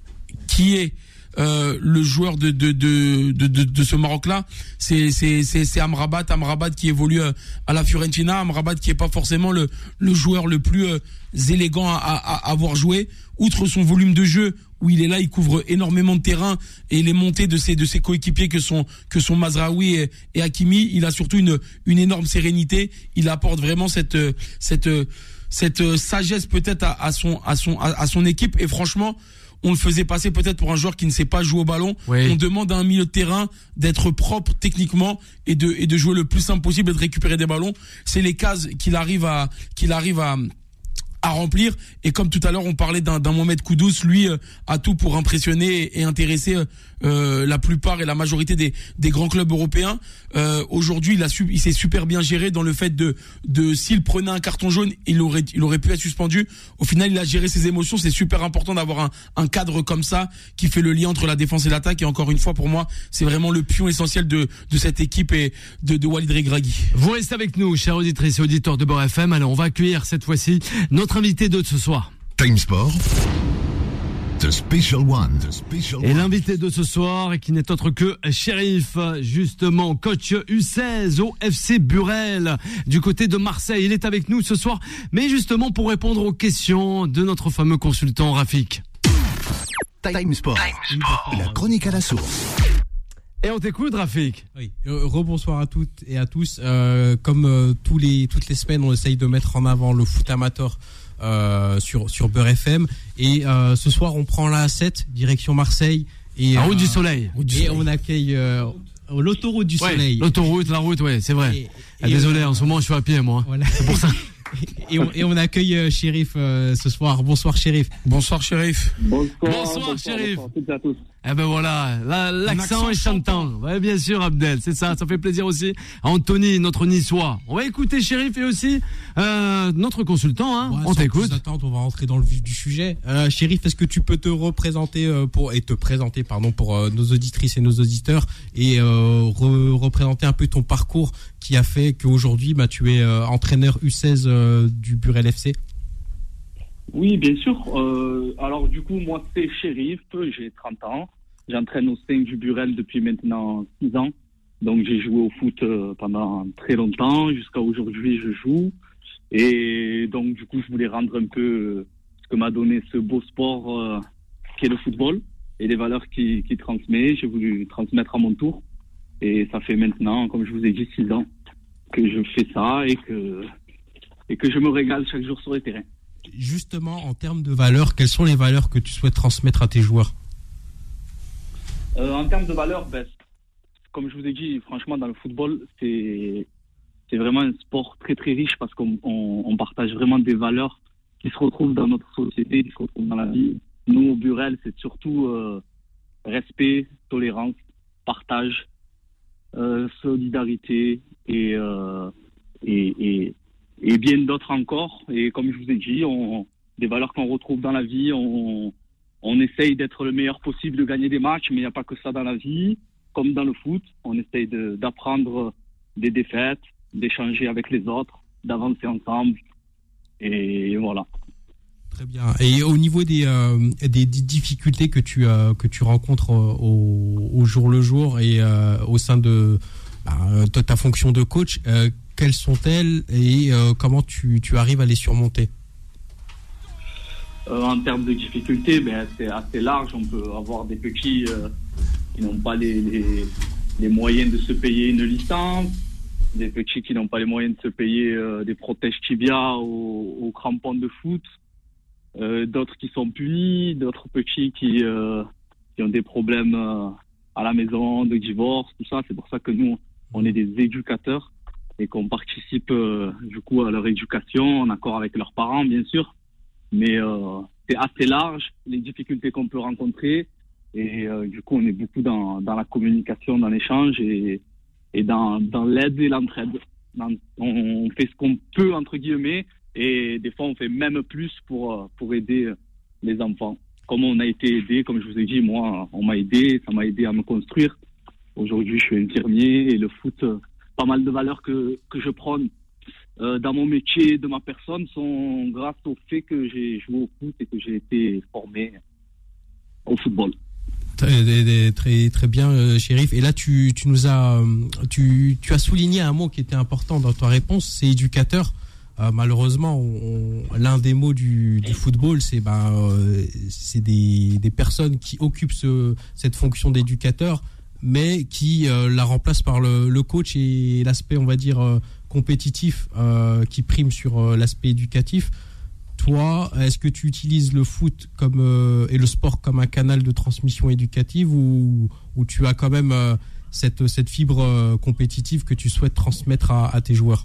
qui est euh, le joueur de de de de de, de ce Maroc là, c'est c'est c'est c'est Amrabat, Amrabat qui évolue euh, à la Fiorentina, Amrabat qui est pas forcément le le joueur le plus euh, élégant à, à, à avoir joué, outre son volume de jeu où il est là, il couvre énormément de terrain et les montées de ses de ses coéquipiers que sont que sont Mazraoui et, et Hakimi, il a surtout une une énorme sérénité, il apporte vraiment cette cette cette sagesse peut-être à, à son à son à, à son équipe. Et franchement, on le faisait passer peut-être pour un joueur qui ne sait pas jouer au ballon. Oui. On demande à un milieu de terrain d'être propre techniquement et de et de jouer le plus simple possible et de récupérer des ballons. C'est les cases qu'il arrive à qu'il arrive à à remplir. Et comme tout à l'heure on parlait d'un d'un Mohamed Kudus, lui euh, a tout pour impressionner et intéresser euh, la plupart et la majorité des des grands clubs européens. Euh, aujourd'hui, il a su, il s'est super bien géré dans le fait de de s'il prenait un carton jaune, il aurait il aurait pu être suspendu. Au final, il a géré ses émotions. C'est super important d'avoir un un cadre comme ça qui fait le lien entre la défense et l'attaque. Et encore une fois, pour moi, c'est vraiment le pion essentiel de de cette équipe et de de Walid Regragui. Vous restez avec nous, chers auditrices et auditeurs de Beurre F M. Alors, on va accueillir cette fois-ci notre invité de ce soir. Time Sport. The Special One. The Special Et One. l'invité de ce soir, qui n'est autre que Chérif, justement, coach U seize au F C Burel, du côté de Marseille. Il est avec nous ce soir, mais justement pour répondre aux questions de notre fameux consultant Rafik. Time Sport. Time Sport. La chronique à la source. Et on t'écoute, Rafik. Oui. Euh, rebonsoir à toutes et à tous. Euh, comme euh, tous les, toutes les semaines, on essaye de mettre en avant le foot amateur euh, sur, sur Beurre F M. Et euh, ce soir, on prend la A sept, direction Marseille. Et, La route euh, du soleil. Et on accueille euh, l'autoroute du Ouais, soleil. l'autoroute, la route, ouais, c'est vrai. Et- Ah, et, désolé, euh, en ce moment, je suis à pied, moi. Voilà. C'est pour ça. Et on, et on accueille euh, Chérif euh, ce soir. Bonsoir Chérif. Bonsoir, Chérif. Bonsoir, Bonsoir, Chérif. bonsoir à toutes et à tous. Eh ben voilà, la- l'accent accent est chantant. Ouais, bien sûr, Abdel, c'est ça, ça fait plaisir aussi. À Anthony, notre niçois. On va écouter Chérif et aussi euh, notre consultant, hein. Ouais, On sans t'écoute. plus d'attente, on va rentrer dans le vif du sujet. Euh, Chérif, est-ce que tu peux te représenter euh, pour et te présenter pardon pour euh, nos auditrices et nos auditeurs et euh, re- représenter un peu ton parcours qui a fait qu'aujourd'hui bah, tu es euh, entraîneur U seize euh, du Burel F C. Oui, bien sûr. Euh, alors du coup, moi c'est Chérif, j'ai trente ans. J'entraîne au sein du Burel depuis maintenant six ans. Donc j'ai joué au foot euh, pendant très longtemps. Jusqu'à aujourd'hui, je joue. Et donc du coup, je voulais rendre un peu euh, ce que m'a donné ce beau sport euh, qui est le football et les valeurs qu'il qui transmet. J'ai voulu transmettre à mon tour. Et ça fait maintenant, comme je vous ai dit, six ans que je fais ça et que, et que je me régale chaque jour sur les terrains. Justement, en termes de valeurs, quelles sont les valeurs que tu souhaites transmettre à tes joueurs? Euh, en termes de valeur, ben, comme je vous ai dit, franchement, dans le football, c'est c'est vraiment un sport très très riche parce qu'on on, on partage vraiment des valeurs qui se retrouvent dans notre société, qui se retrouvent dans la vie. Nous, au Burel, c'est surtout euh, respect, tolérance, partage, euh, solidarité et, euh, et, et, et bien d'autres encore. Et comme je vous ai dit, on, des valeurs qu'on retrouve dans la vie, on On essaye d'être le meilleur possible, de gagner des matchs, mais il n'y a pas que ça dans la vie. Comme dans le foot, on essaye de, d'apprendre des défaites, d'échanger avec les autres, d'avancer ensemble. Et voilà. Très bien. Et au niveau des, euh, des, des difficultés que tu, euh, que tu rencontres au, au jour le jour et euh, au sein de, bah, de ta fonction de coach, euh, quelles sont-elles et euh, comment tu, tu arrives à les surmonter? Euh, en termes de difficultés, ben, c'est assez large. On peut avoir des petits euh, qui n'ont pas les, les, les moyens de se payer une licence, des petits qui n'ont pas les moyens de se payer euh, des protèges tibia aux, aux crampons de foot, euh, d'autres qui sont punis, d'autres petits qui, euh, qui ont des problèmes euh, à la maison, de divorce, tout ça. C'est pour ça que nous, on est des éducateurs et qu'on participe euh, du coup à leur éducation en accord avec leurs parents, bien sûr. Mais euh, c'est assez large, les difficultés qu'on peut rencontrer. Et euh, du coup, on est beaucoup dans, dans la communication, dans l'échange et, et dans, dans l'aide et l'entraide. Dans, on fait ce qu'on peut, entre guillemets, et des fois, on fait même plus pour, pour aider les enfants. Comme on a été aidé, comme je vous ai dit, moi, on m'a aidé, ça m'a aidé à me construire. Aujourd'hui, je suis infirmier et le foot, pas mal de valeurs que, que je prône Euh, dans mon métier, de ma personne, sont grâce au fait que j'ai joué au foot et que j'ai été formé au football. Très, très, très bien, euh, Chérif. Et là, tu, tu nous as, tu, tu as souligné un mot qui était important dans ta réponse, c'est éducateur. Euh, malheureusement, on, on, l'un des mots du, du football, c'est ben, euh, c'est des, des personnes qui occupent ce, cette fonction d'éducateur, mais qui euh, la remplacent par le, le coach et l'aspect, on va dire, euh, compétitif euh, qui prime sur euh, l'aspect éducatif. Toi, est-ce que tu utilises le foot comme euh, et le sport comme un canal de transmission éducative ou, ou tu as quand même euh, cette, cette fibre euh, compétitive que tu souhaites transmettre à, à tes joueurs?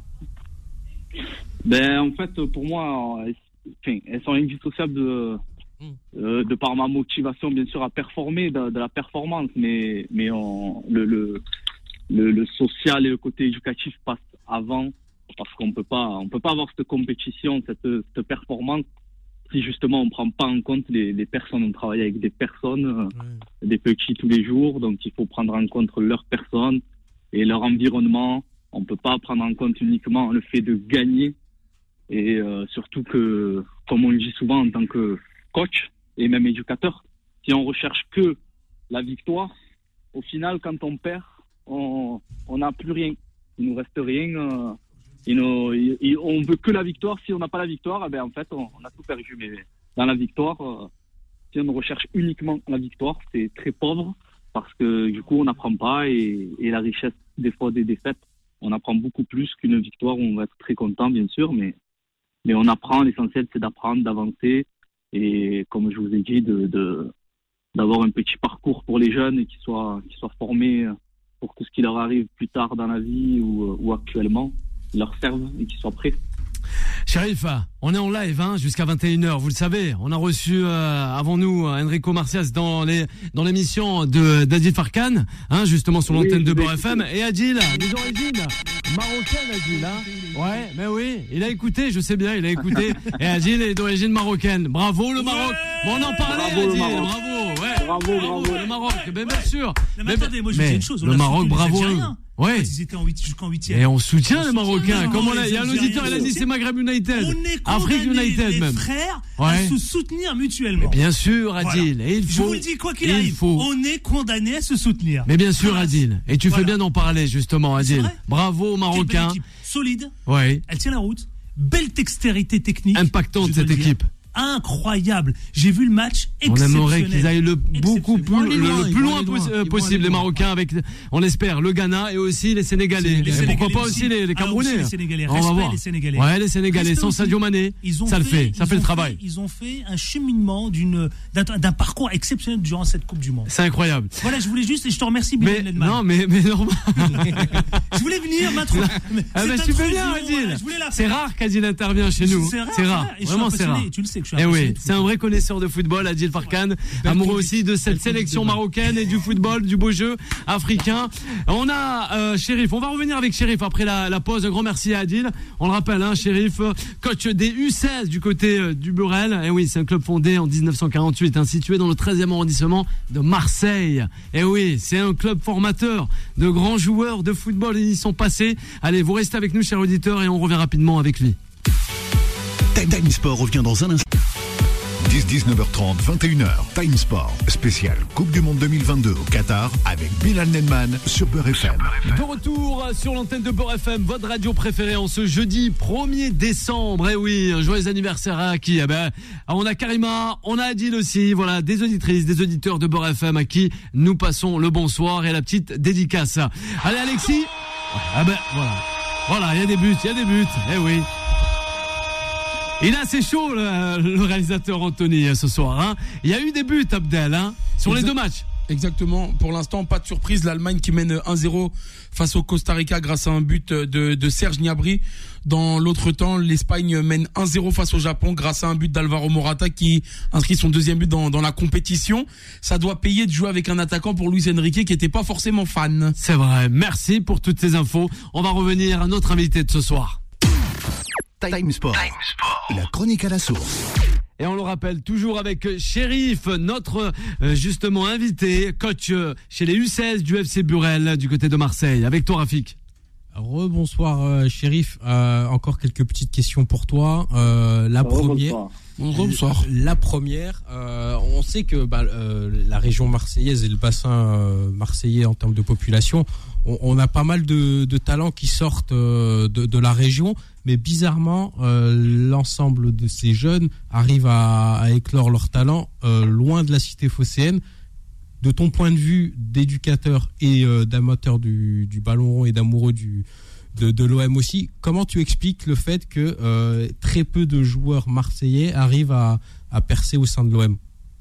Ben, en fait, pour moi, enfin, elles sont indissociables de, euh, de par ma motivation, bien sûr, à performer, de, de la performance, mais, mais on, le, le, le, le social et le côté éducatif passent avant, parce qu'on peut pas, on peut pas avoir cette compétition, cette, cette performance, si justement on prend pas en compte les, les personnes. On travaille avec des personnes, ouais. des petits tous les jours, donc il faut prendre en compte leurs personnes et leur environnement. On peut pas prendre en compte uniquement le fait de gagner, et euh, surtout que, comme on le dit souvent en tant que coach, et même éducateurs. Si on recherche que la victoire, au final, quand on perd, on on n'a plus rien. Il nous reste rien. Euh, il nous, il, il, on veut que la victoire. Si on n'a pas la victoire, eh ben en fait, on, on a tout perdu. Mais dans la victoire, euh, si on recherche uniquement la victoire, c'est très pauvre parce que du coup, on n'apprend pas et, et la richesse des fois des défaites, on apprend beaucoup plus qu'une victoire où on va être très content, bien sûr, mais mais on apprend. L'essentiel, c'est d'apprendre, d'avancer et comme je vous ai dit, de, de d'avoir un petit parcours pour les jeunes et qu'ils soient qu'ils soient formés pour que ce qui leur arrive plus tard dans la vie ou, ou actuellement leur serve et qu'ils soient prêts. Chérif, on est en live hein, jusqu'à vingt et une heures, vous le savez. On a reçu euh, avant nous Enrico Marcias dans les dans l'émission de d'Adil Farkan, hein, justement sur l'antenne oui, de Beurre F M. Et Adil, des origines marocaines, Adil. Hein. Ouais, mais oui, il a écouté, je sais bien, il a écouté. Et Adil est d'origine marocaine. Bravo le Maroc. Ouais, bon, on en parlait, bravo, Adil. Bravo, ouais. Bravo, bravo, bravo, le Maroc. Ben, bien sûr. Non, mais attendez, moi je vous dis une chose. On le Maroc, bravo. Ouais. Ils étaient en huit, jusqu'en huitième. Et on soutient on les Marocains. Comme on a, il y a un auditeur, il a dit c'est Maghreb United. On est Afrique United les même. frères ouais. à se soutenir mutuellement. Mais bien sûr, Adil. Voilà. Et il faut, je vous le dis, quoi qu'il arrive, faut. on est condamnés à se soutenir. Mais bien sûr, Adil. Et tu voilà. fais bien d'en parler, justement, Adil. Bravo aux Marocains. Solide. Ouais. Elle tient la route. Belle dextérité technique. Impactante cette équipe. Incroyable. J'ai vu le match exceptionnel. On aimerait qu'ils aillent le beaucoup plus, le, le plus loin, loin possi- possible, les Marocains, avec, on espère, le Ghana et aussi les Sénégalais. Les Sénégalais et pourquoi pas aussi les, les Camerounais. Ah, aussi les Sénégalais. On va voir. Les Sénégalais. Ouais, les Sénégalais. Respect sans aussi. Sadio Mané, ça le fait, ça fait le travail. Fait, ils ont fait un cheminement d'une, d'un, d'un parcours exceptionnel durant cette Coupe du Monde. C'est incroyable. Voilà, je voulais juste, et je te remercie, Bilal Nedman. Non, mais, mais normal. Je voulais venir, m'introduire. Ah, ben, tu fais bien, Adil. C'est rare qu'Adil intervient chez nous. C'est rare. Vraiment, c'est rare. Tu le sais que je suis impressionné. C'est un vrai connaisseur de football, Adil Farkan, amoureux aussi de cette sélection marocaine et du football, du beau jeu africain. On a euh, Chérif, on va revenir avec Chérif après la, la pause. Un grand merci à Adil. On le rappelle, hein, Chérif, coach des U seize du côté euh, du Burel. Et oui, c'est un club fondé en dix-neuf cent quarante-huit, hein, situé dans le treizième arrondissement de Marseille. Et oui, c'est un club formateur de grands joueurs de football. Ils y sont passés. Allez, vous restez avec nous, chers auditeurs, et on revient rapidement avec lui. Time Sport revient dans un instant. dix, dix-neuf heures trente, vingt et une heures. Time Sport, spécial Coupe du Monde deux mille vingt-deux au Qatar avec Bilal Nedman sur Beurre F M. De retour sur l'antenne de Beurre F M, votre radio préférée en ce jeudi premier décembre. Eh oui, un joyeux anniversaire à qui? Eh ben, on a Karima, on a Adil aussi. Voilà, des auditrices, des auditeurs de Beurre F M à qui nous passons le bonsoir et la petite dédicace. Allez, Alexis. Ah ben, voilà. Voilà, il y a des buts, il y a des buts. Eh oui. Il est assez chaud, le, le réalisateur Anthony, ce soir. Hein. Il y a eu des buts, Abdel, hein, sur exact, les deux matchs. Exactement. Pour l'instant, pas de surprise. L'Allemagne qui mène un zéro face au Costa Rica grâce à un but de, de Serge Gnabry. Dans l'autre temps, l'Espagne mène un zéro face au Japon grâce à un but d'Alvaro Morata qui inscrit son deuxième but dans, dans la compétition. Ça doit payer de jouer avec un attaquant pour Luis Enrique qui était pas forcément fan. C'est vrai. Merci pour toutes ces infos. On va revenir à notre invité de ce soir. Time Sport. Time Sport, la chronique à la source. Et on le rappelle toujours avec Chérif, notre euh, justement invité, coach euh, chez les U seize du F C Burel du côté de Marseille. Avec toi, Rafik. Rebonsoir, euh, Chérif. Euh, encore quelques petites questions pour toi. Euh, la première. Bonsoir. La première, euh, on sait que bah, euh, la région marseillaise et le bassin euh, marseillais en termes de population, on, on a pas mal de, de talents qui sortent euh, de, de la région, mais bizarrement, euh, l'ensemble de ces jeunes arrivent à, à éclore leurs talents euh, loin de la cité phocéenne. De ton point de vue d'éducateur et euh, d'amateur du, du ballon rond et d'amoureux du, de, de l'O M aussi, comment tu expliques le fait que euh, très peu de joueurs marseillais arrivent à, à percer au sein de l'O M?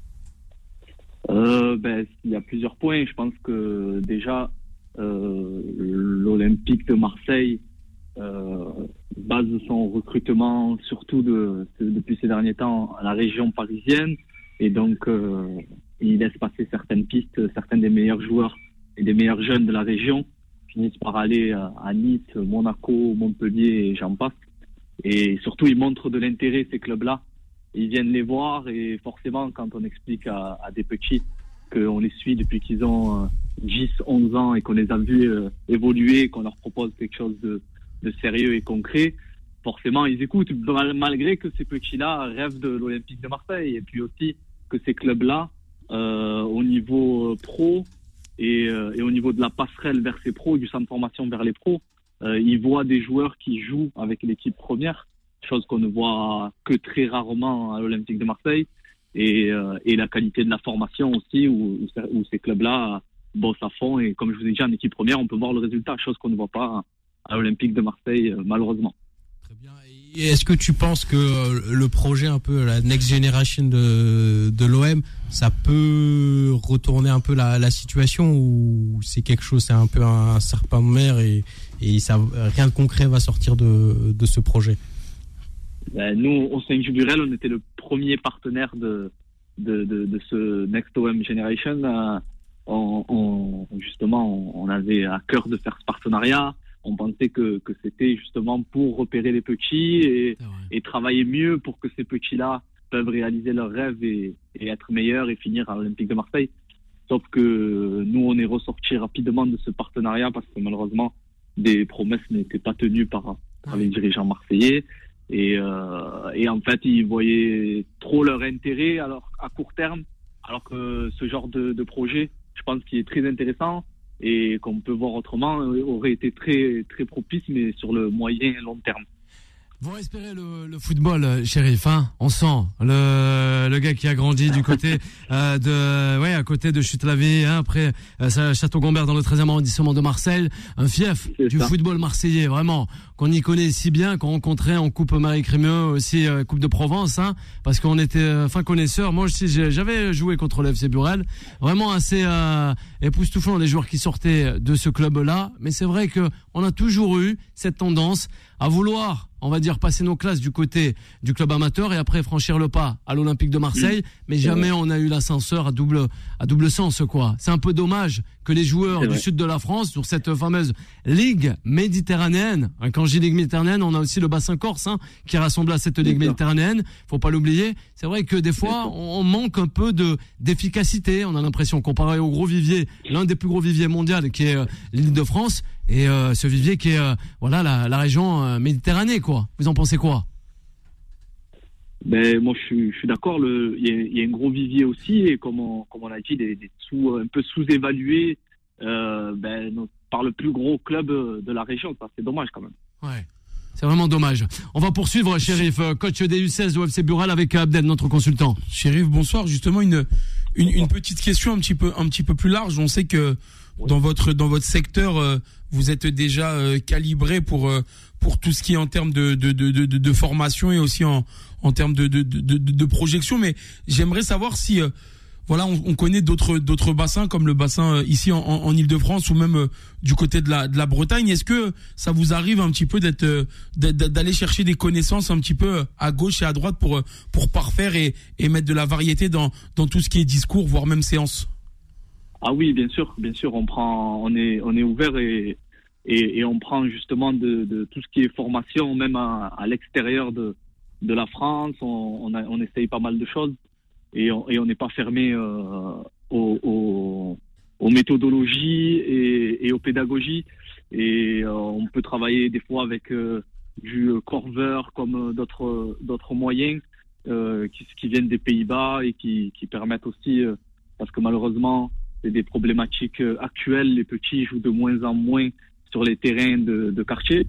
euh, ben, il y a plusieurs points. Je pense que déjà, euh, l'Olympique de Marseille euh, base son recrutement surtout de, de, depuis ces derniers temps à la région parisienne. Et donc, euh, il laisse passer certaines pistes. Certains des meilleurs joueurs et des meilleurs jeunes de la région finissent par aller à Nice, Monaco, Montpellier et j'en passe. Et surtout, ils montrent de l'intérêt, ces clubs-là. Ils viennent les voir et forcément, quand on explique à, à des petits qu'on les suit depuis qu'ils ont dix, onze ans et qu'on les a vus euh, évoluer, qu'on leur propose quelque chose de, de sérieux et concret, forcément, ils écoutent, malgré que ces petits-là rêvent de l'Olympique de Marseille. Et puis aussi, que ces clubs-là, euh, au niveau pro et, euh, et au niveau de la passerelle vers ces pros, du centre de formation vers les pros, euh, ils voient des joueurs qui jouent avec l'équipe première, chose qu'on ne voit que très rarement à l'Olympique de Marseille, et, euh, et la qualité de la formation aussi, où, où, où ces clubs-là bossent à fond, et comme je vous ai dit, en équipe première, on peut voir le résultat, chose qu'on ne voit pas à l'Olympique de Marseille, euh, malheureusement. Très bien. Et est-ce que tu penses que euh, le projet un peu, la Next Generation de, de l'O M, ça peut retourner un peu la, la situation, ou c'est quelque chose, c'est un peu un, un serpent de mer et, et ça, rien de concret va sortir de, de ce projet? Ben, nous, au sein du Burel, on était le premier partenaire de, de, de, de ce Next O M Generation. Euh, on, on, justement, on avait à cœur de faire ce partenariat. On pensait que, que c'était justement pour repérer les petits et, et travailler mieux pour que ces petits-là peuvent réaliser leurs rêves et, et être meilleurs et finir à l'Olympique de Marseille. Sauf que nous, on est ressortis rapidement de ce partenariat parce que malheureusement, des promesses n'étaient pas tenues par, par les dirigeants marseillais. Et, euh, et en fait, ils voyaient trop leur intérêt alors, à court terme, alors que ce genre de, de projet, je pense qu'il est très intéressant et qu'on peut voir autrement, aurait été très, très propice, mais sur le moyen et long terme. Vous respirez le, le football, Chérif, hein, on sent le, le gars qui a grandi du côté euh, de, ouais, à côté de Chute-la-Vie, hein, après euh, Château-Gombert dans le treizième arrondissement de Marseille, un fief C'est du ça. football marseillais, vraiment, qu'on y connaît si bien, qu'on rencontrait en Coupe Marie-Crémieux, aussi euh, Coupe de Provence, hein, parce qu'on était euh, fin connaisseurs. Moi aussi, j'ai- j'avais joué contre l'F C Burel, vraiment assez euh, époustouflant les joueurs qui sortaient de ce club-là, mais c'est vrai que on a toujours eu cette tendance à vouloir, on va dire, passer nos classes du côté du club amateur et après franchir le pas à l'Olympique de Marseille, mais jamais on a eu l'ascenseur à double, à double sens, quoi. C'est un peu dommage que les joueurs C'est du vrai. sud de la France, sur cette fameuse Ligue méditerranéenne, hein, quand je dis Ligue méditerranéenne, on a aussi le bassin corse, hein, qui rassemble à cette Ligue D'accord. méditerranéenne, faut pas l'oublier. C'est vrai que des fois, on, on manque un peu de, d'efficacité, on a l'impression, comparé au gros vivier, l'un des plus gros viviers mondiaux, qui est euh, l'Île-de-France, et euh, ce vivier qui est, euh, voilà, la, la région euh, Méditerranée, quoi. Vous en pensez quoi? Ben, moi, je suis, je suis d'accord. Le, il y a, il y a un gros vivier aussi, et comme on, comme on l'a dit, des, des sous, un peu sous-évalués euh, ben, no- par le plus gros club euh, de la région. Ça, c'est dommage quand même. Ouais. C'est vraiment dommage. On va poursuivre, Chérif, euh, coach des U seize au F C Burel avec Abdel, notre consultant. Chérif, bonsoir. Justement, une, une, une petite question un petit peu, un petit peu plus large. On sait que dans votre, dans votre secteur, euh, vous êtes déjà euh, calibré pour, euh, pour tout ce qui est en termes de, de, de, de, de formation et aussi en, en termes de, de, de, de, de projection. Mais j'aimerais savoir si, euh, voilà, on, on connaît d'autres, d'autres bassins comme le bassin euh, ici en, en, en Île-de-France ou même euh, du côté de la, de la Bretagne. Est-ce que ça vous arrive un petit peu d'être, euh, d'être- d'aller chercher des connaissances un petit peu à gauche et à droite pour, euh, pour parfaire et, et mettre de la variété dans, dans tout ce qui est discours, voire même séance? Ah oui, bien sûr, bien sûr, on prend, on est, on est ouvert et, et, et on prend justement de, de tout ce qui est formation, même à, à l'extérieur de, de la France. On, on, a, on essaye pas mal de choses et on et on n'est pas fermé euh, aux, aux, aux méthodologies et, et aux pédagogies. Et euh, on peut travailler des fois avec euh, du Corver comme euh, d'autres d'autres moyens euh, qui, qui viennent des Pays-Bas et qui, qui permettent aussi, euh, parce que malheureusement, c'est des problématiques euh, actuelles. Les petits jouent de moins en moins sur les terrains de, de quartier.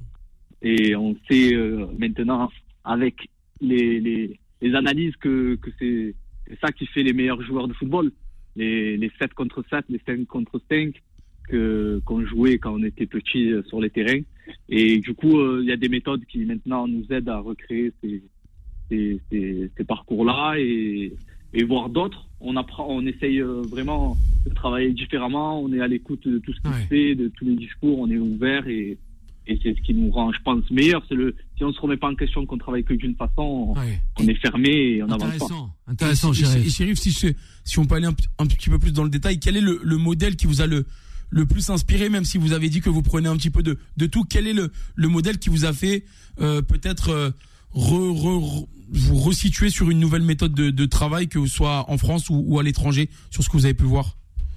Et on sait euh, maintenant, avec les, les, les analyses, que, que c'est, c'est ça qui fait les meilleurs joueurs de football. Les, les sept contre sept, les cinq contre cinq que, qu'on jouait quand on était petit euh, sur les terrains. Et du coup, euh, il y a des méthodes qui maintenant nous aident à recréer ces, ces, ces, ces parcours-là et, et voir d'autres. On apprend, on essaye euh, vraiment de travailler différemment. On est à l'écoute de tout ce qui Ouais. se fait, de tous les discours. On est ouvert et, et c'est ce qui nous rend, je pense, meilleurs. C'est le, si on se remet pas en question qu'on travaille que d'une façon, on, Ouais. on est fermé et on n'avance pas. Intéressant, intéressant, Et- et- Chérif. Et Chérif, si, je- si on peut aller un, p- un petit peu plus dans le détail, quel est le, le modèle qui vous a le, le plus inspiré, même si vous avez dit que vous prenez un petit peu de, de tout, quel est le, le modèle qui vous a fait euh, peut-être euh, re, re- re- vous resituer sur une nouvelle méthode de, de travail, que ce soit en France ou, ou à l'étranger, sur ce que vous avez pu voir?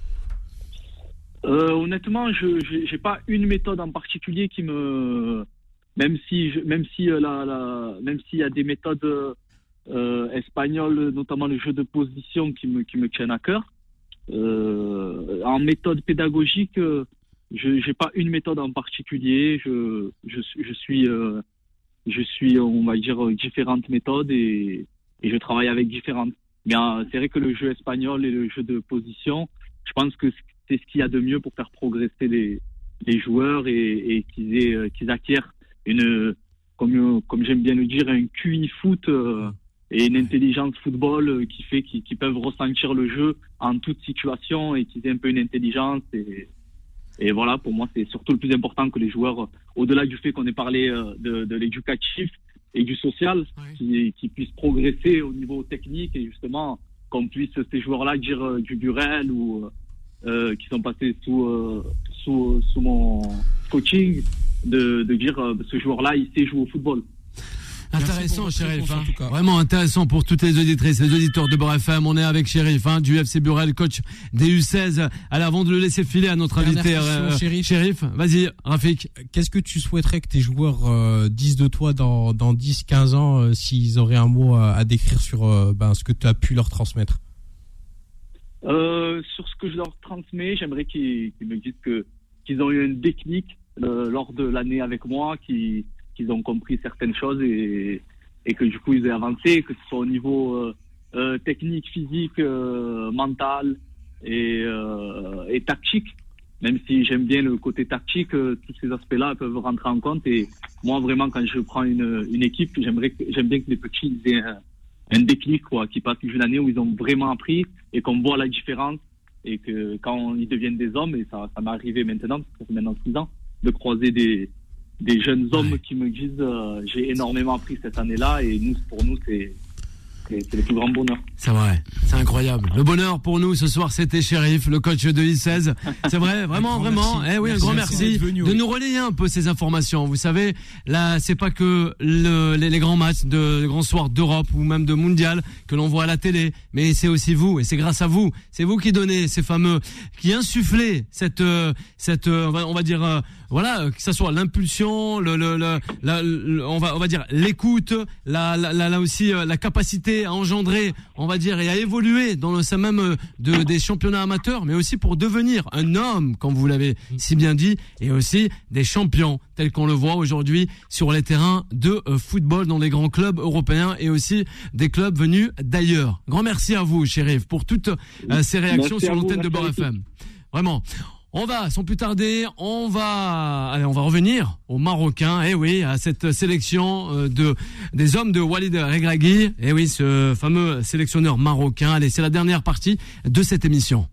Euh, honnêtement, je j'ai j'ai pas une méthode en particulier qui me, même si je, même si euh, la, la même s'il y a des méthodes euh, espagnol, notamment le jeu de position qui me, qui me tiennent à cœur. Euh, en méthode pédagogique, euh, je n'ai pas une méthode en particulier. Je, je, je, suis, euh, je suis, on va dire, différentes méthodes et, et je travaille avec différentes. Mais euh, c'est vrai que le jeu espagnol et le jeu de position, je pense que c'est ce qu'il y a de mieux pour faire progresser les, les joueurs et, et qu'ils, aient, qu'ils acquièrent une, comme, comme j'aime bien le dire, un Q I foot euh, et une intelligence football qui fait qu'ils, qu'ils peuvent ressentir le jeu en toute situation et qu'ils aient un peu une intelligence. Et, et voilà, pour moi, c'est surtout le plus important que les joueurs, au-delà du fait qu'on ait parlé de, de l'éducatif et du social, oui. qui, qui puissent progresser au niveau technique et justement qu'on puisse ces joueurs-là dire du, du réel ou euh, qui sont passés sous, euh, sous, sous mon coaching, de, de dire euh, ce joueur-là, il sait jouer au football. Intéressant, Chérif, hein. Vraiment intéressant pour toutes les auditrices, les auditeurs de Beurre F M. On est avec Chérif, hein, du F C Burel, coach des U seize. Allez, avant de le laisser filer à notre Dernière invité, question, euh, Chérif. Chérif, vas-y, Rafik. Qu'est-ce que tu souhaiterais que tes joueurs euh, disent de toi dans, dans dix quinze ans, euh, s'ils auraient un mot à, à décrire sur euh, ben, ce que tu as pu leur transmettre? euh, Sur ce que je leur transmets, j'aimerais qu'ils, qu'ils me disent que, qu'ils ont eu un déclic euh, lors de l'année avec moi, qui qu'ils ont compris certaines choses et, et que du coup ils aient avancé, que ce soit au niveau euh, euh, technique, physique, euh, mental et, euh, et tactique. Même si j'aime bien le côté tactique, euh, tous ces aspects-là peuvent rentrer en compte. Et moi vraiment, quand je prends une, une équipe, j'aimerais que, j'aime bien que les petits aient un, un déclic, quoi, qui passent une année où ils ont vraiment appris et qu'on voit la différence et que quand ils deviennent des hommes, et ça, ça m'est arrivé maintenant, ça fait maintenant six ans, de croiser des des jeunes hommes ouais. qui me disent euh, j'ai énormément appris cette année-là et nous, pour nous, c'est, c'est, c'est le plus grand bonheur. C'est vrai, c'est incroyable. Le bonheur pour nous ce soir, c'était Chérif, le coach de U seize. C'est vrai, vraiment, vraiment. Merci. Eh oui, merci, un grand merci, merci venu, de oui. nous relayer un peu ces informations. Vous savez, là, c'est pas que le, les, les grands matchs, de, les grands soirs d'Europe ou même de mondial que l'on voit à la télé, mais c'est aussi vous et c'est grâce à vous. C'est vous qui donnez ces fameux, qui insufflez cette, cette, on va dire. Voilà, que ça soit l'impulsion, le, le, le, la, le, on va, on va dire l'écoute, la, la, la, là aussi la capacité à engendrer, on va dire, et à évoluer dans le sein même de des championnats amateurs, mais aussi pour devenir un homme, comme vous l'avez si bien dit, et aussi des champions tels qu'on le voit aujourd'hui sur les terrains de football dans les grands clubs européens et aussi des clubs venus d'ailleurs. Grand merci à vous, Chérif, pour toutes euh, ces réactions merci sur l'antenne de Beurre F M. Vraiment. On va, sans plus tarder, on va, allez, on va revenir aux Marocains, eh oui, à cette sélection de, des hommes de Walid Regragui, eh oui, ce fameux sélectionneur marocain. Allez, c'est la dernière partie de cette émission.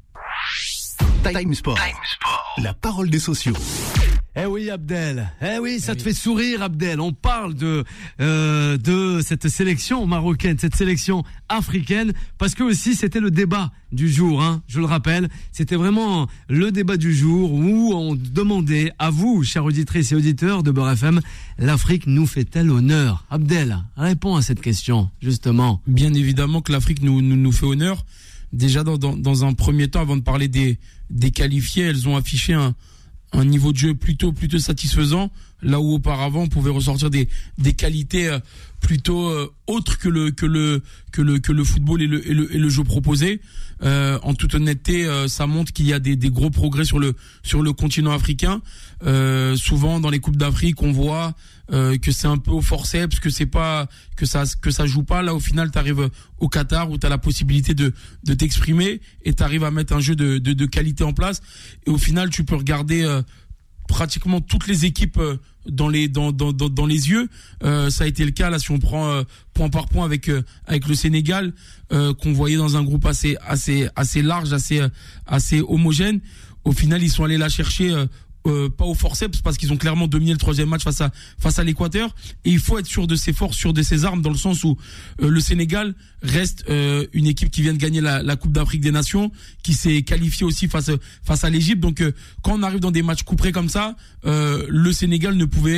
Time Sport, Time Sport. La parole des sociaux. Eh oui, Abdel. Eh oui, ça te fait sourire, Abdel. On parle de euh, de cette sélection marocaine, cette sélection africaine, parce que aussi c'était le débat du jour. Hein, je le rappelle, c'était vraiment le débat du jour où on demandait à vous, chers auditrices et auditeurs de Beurre F M, l'Afrique nous fait-elle honneur? Abdel, réponds à cette question, justement. Bien évidemment que l'Afrique nous nous, nous fait honneur. Déjà dans, dans dans un premier temps, avant de parler des des qualifiés, elles ont affiché un un niveau de jeu plutôt plutôt satisfaisant, là où auparavant on pouvait ressortir des des qualités plutôt euh, autres que le que le que le que le football et le et le, et le jeu proposé. Euh, en toute honnêteté, euh, ça montre qu'il y a des des gros progrès sur le sur le continent africain. Euh, souvent dans les coupes d'Afrique, on voit euh, que c'est un peu au forceps, que c'est pas que ça que ça joue pas. Là, au final, t'arrives au Qatar où t'as la possibilité de de t'exprimer et t'arrives à mettre un jeu de de, de qualité en place. Et au final, tu peux regarder euh, pratiquement toutes les équipes euh, dans les dans dans dans, dans les yeux. Euh, ça a été le cas là si on prend euh, point par point avec euh, avec le Sénégal euh, qu'on voyait dans un groupe assez assez assez large, assez euh, assez homogène. Au final, ils sont allés la chercher. Euh, Euh, pas au forceps parce qu'ils ont clairement dominé le troisième match face à face à l'Équateur et il faut être sûr de ses forces, sûr de ses armes dans le sens où euh, le Sénégal reste euh, une équipe qui vient de gagner la, la Coupe d'Afrique des Nations, qui s'est qualifiée aussi face face à l'Égypte. Donc euh, quand on arrive dans des matchs couperés comme ça, euh, le Sénégal ne pouvait être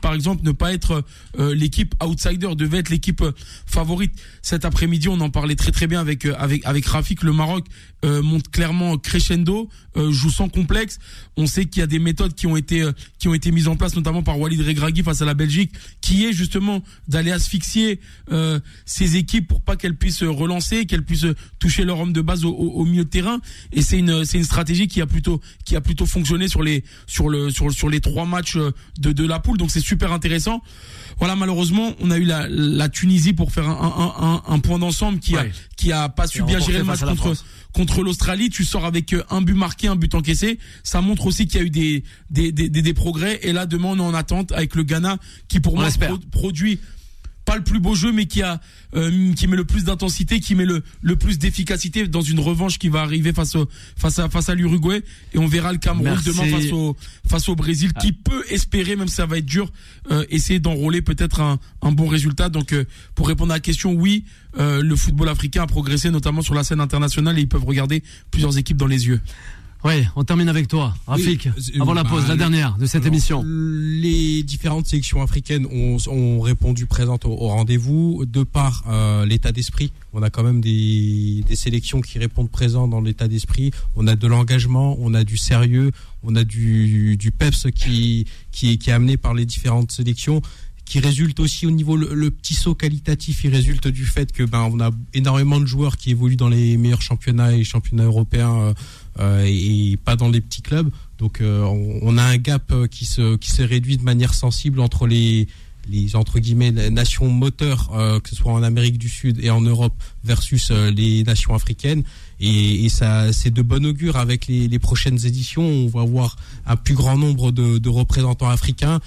par exemple, ne pas être euh, l'équipe outsider, devait être l'équipe euh, favorite. Cet après-midi, on en parlait très très bien avec euh, avec avec Rafik. Le Maroc euh, monte clairement crescendo, euh, joue sans complexe. On sait qu'il y a des méthodes qui ont été euh, qui ont été mises en place, notamment par Walid Regragui face à la Belgique, qui est justement d'aller asphyxier euh, ces équipes pour pas qu'elles puissent relancer, qu'elles puissent toucher leur homme de base au, au, au milieu de terrain. Et c'est une c'est une stratégie qui a plutôt qui a plutôt fonctionné sur les sur le sur sur les trois matchs de de la poule. Donc c'est super intéressant. Voilà, malheureusement, on a eu la la Tunisie pour faire un un un, un point d'ensemble qui a ouais. qui a pas su bien gérer le match contre contre l'Australie. Tu sors avec un but marqué, un but encaissé. Ça montre aussi qu'il y a eu des des des des, des progrès. Et là, demain, on est en attente avec le Ghana qui pour on moi pro, produit pas le plus beau jeu, mais qui a euh, qui met le plus d'intensité, qui met le le plus d'efficacité dans une revanche qui va arriver face au face à face à l'Uruguay, et on verra le Cameroun Merci. demain face au face au Brésil, ah. qui peut espérer, même si ça va être dur, euh, essayer d'enrôler peut-être un un bon résultat. Donc euh, pour répondre à la question, oui, euh, le football africain a progressé, notamment sur la scène internationale, et ils peuvent regarder plusieurs équipes dans les yeux. Oui, on termine avec toi, Rafik, oui, avant la pause, bah, la dernière de cette alors, émission. Les différentes sélections africaines ont, ont répondu présentes au, au rendez-vous, de par euh, l'état d'esprit. On a quand même des, des sélections qui répondent présents dans l'état d'esprit. On a de l'engagement, on a du sérieux, on a du, du peps qui, qui, qui est amené par les différentes sélections, qui résulte aussi au niveau le, le petit saut qualitatif, il résulte du fait que ben on a énormément de joueurs qui évoluent dans les meilleurs championnats et championnats européens euh, euh, et, et pas dans les petits clubs. Donc euh, on, on a un gap qui se qui se réduit de manière sensible entre les les entre guillemets nations moteurs, euh, que ce soit en Amérique du Sud et en Europe, versus euh, les nations africaines, et, et ça c'est de bon augure. Avec les, les prochaines éditions, on va avoir un plus grand nombre de, de représentants africains,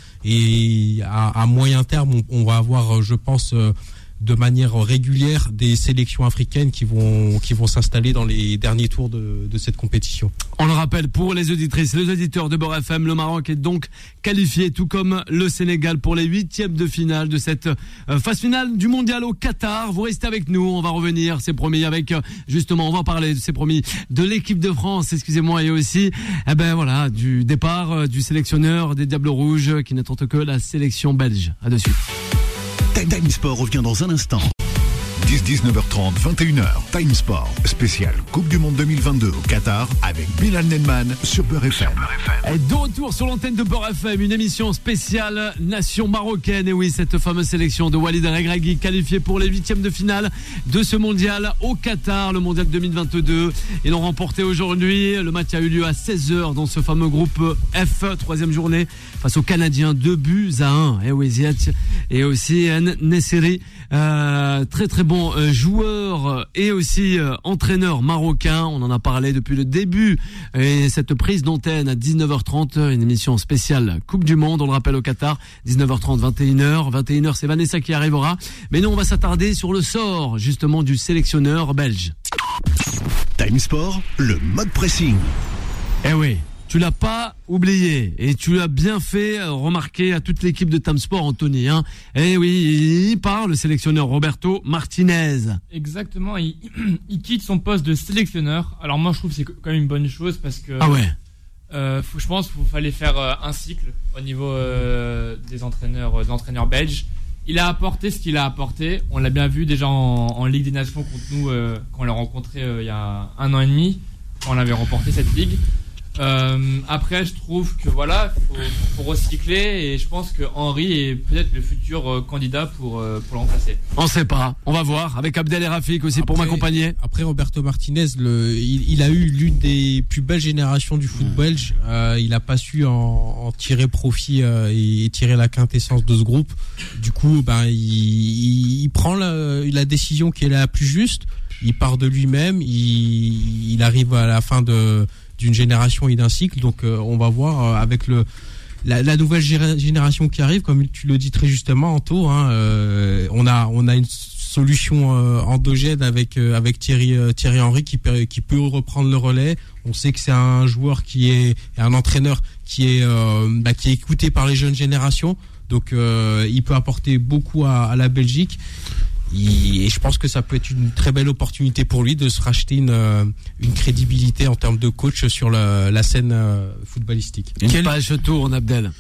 et à, à moyen terme on, on va avoir, je pense, euh, de manière régulière des sélections africaines qui vont qui vont s'installer dans les derniers tours de, de cette compétition. On le rappelle pour les auditrices, les auditeurs de Beurre F M, le Maroc est donc qualifié, tout comme le Sénégal, pour les huitièmes de finale de cette phase finale du mondial au Qatar. Vous restez avec nous, on va revenir, c'est promis, avec justement, on va parler, c'est promis, de l'équipe de France, excusez-moi, et aussi, eh ben voilà, du départ du sélectionneur des Diables Rouges, qui n'est autre que la sélection belge. À de suite. Time Sport revient dans un instant. dix, dix-neuf heures trente, vingt et une heures. Time Sport, spécial Coupe du Monde deux mille vingt-deux au Qatar, avec Bilal Nenman sur Beurre F M. Et de retour sur l'antenne de Beurre F M, une émission spéciale nation marocaine. Et oui, cette fameuse sélection de Walid Regragui, qualifiée pour les huitièmes de finale de ce mondial au Qatar, le mondial deux mille vingt-deux. Ils l'ont remporté aujourd'hui. Le match a eu lieu à seize heures dans ce fameux groupe F, troisième journée, face aux Canadiens, deux buts à un. Et oui, Ziad et aussi Nesseri, euh, très très bon euh, joueur et aussi euh, entraîneur marocain. On en a parlé depuis le début, et cette prise d'antenne à dix-neuf heures trente, une émission spéciale Coupe du Monde, on le rappelle, au Qatar, dix-neuf heures trente, vingt et une heures. vingt et une heures, c'est Vanessa qui arrivera, mais nous on va s'attarder sur le sort justement du sélectionneur belge. Time Sport, le mode pressing. Eh oui, tu l'as pas oublié, et tu l'as bien fait remarquer à toute l'équipe de Time Sport, Anthony. Hein. Eh oui, il part, le sélectionneur Roberto Martinez. Exactement, il, il quitte son poste de sélectionneur. Alors moi je trouve que c'est quand même une bonne chose, parce que ah ouais. euh, faut, je pense qu'il fallait faire euh, un cycle au niveau euh, des entraîneurs, euh, des entraîneurs belges. Il a apporté ce qu'il a apporté. On l'a bien vu déjà en, en Ligue des Nations contre nous, euh, quand on l'a rencontré euh, il y a un an et demi, quand on avait remporté cette ligue. Euh, après, je trouve que voilà, faut, faut recycler, et je pense que Henry est peut-être le futur euh, candidat pour euh, pour le remplacer. On sait pas, on va voir avec Abdel et Rafik aussi, après, pour m'accompagner. Après Roberto Martinez, le, il, il a eu l'une des plus belles générations du foot mmh. belge. Euh, il a pas su en, en tirer profit euh, et, et tirer la quintessence de ce groupe. Du coup, ben il, il, il prend la, la décision qui est la plus juste. Il part de lui-même. Il, il arrive à la fin de d'une génération et d'un cycle, donc euh, on va voir euh, avec le la, la nouvelle gé- génération qui arrive, comme tu le dis très justement, Anto, hein, euh, on a on a une solution euh, endogène avec euh, avec Thierry euh, Thierry Henry qui peut qui peut reprendre le relais. On sait que c'est un joueur qui est un entraîneur qui est euh, bah, qui est écouté par les jeunes générations, donc euh, il peut apporter beaucoup à, à la Belgique. Et je pense que ça peut être une très belle opportunité pour lui de se racheter une, une crédibilité en termes de coach sur la, la scène footballistique. Une Quelle page tourne, Abdel.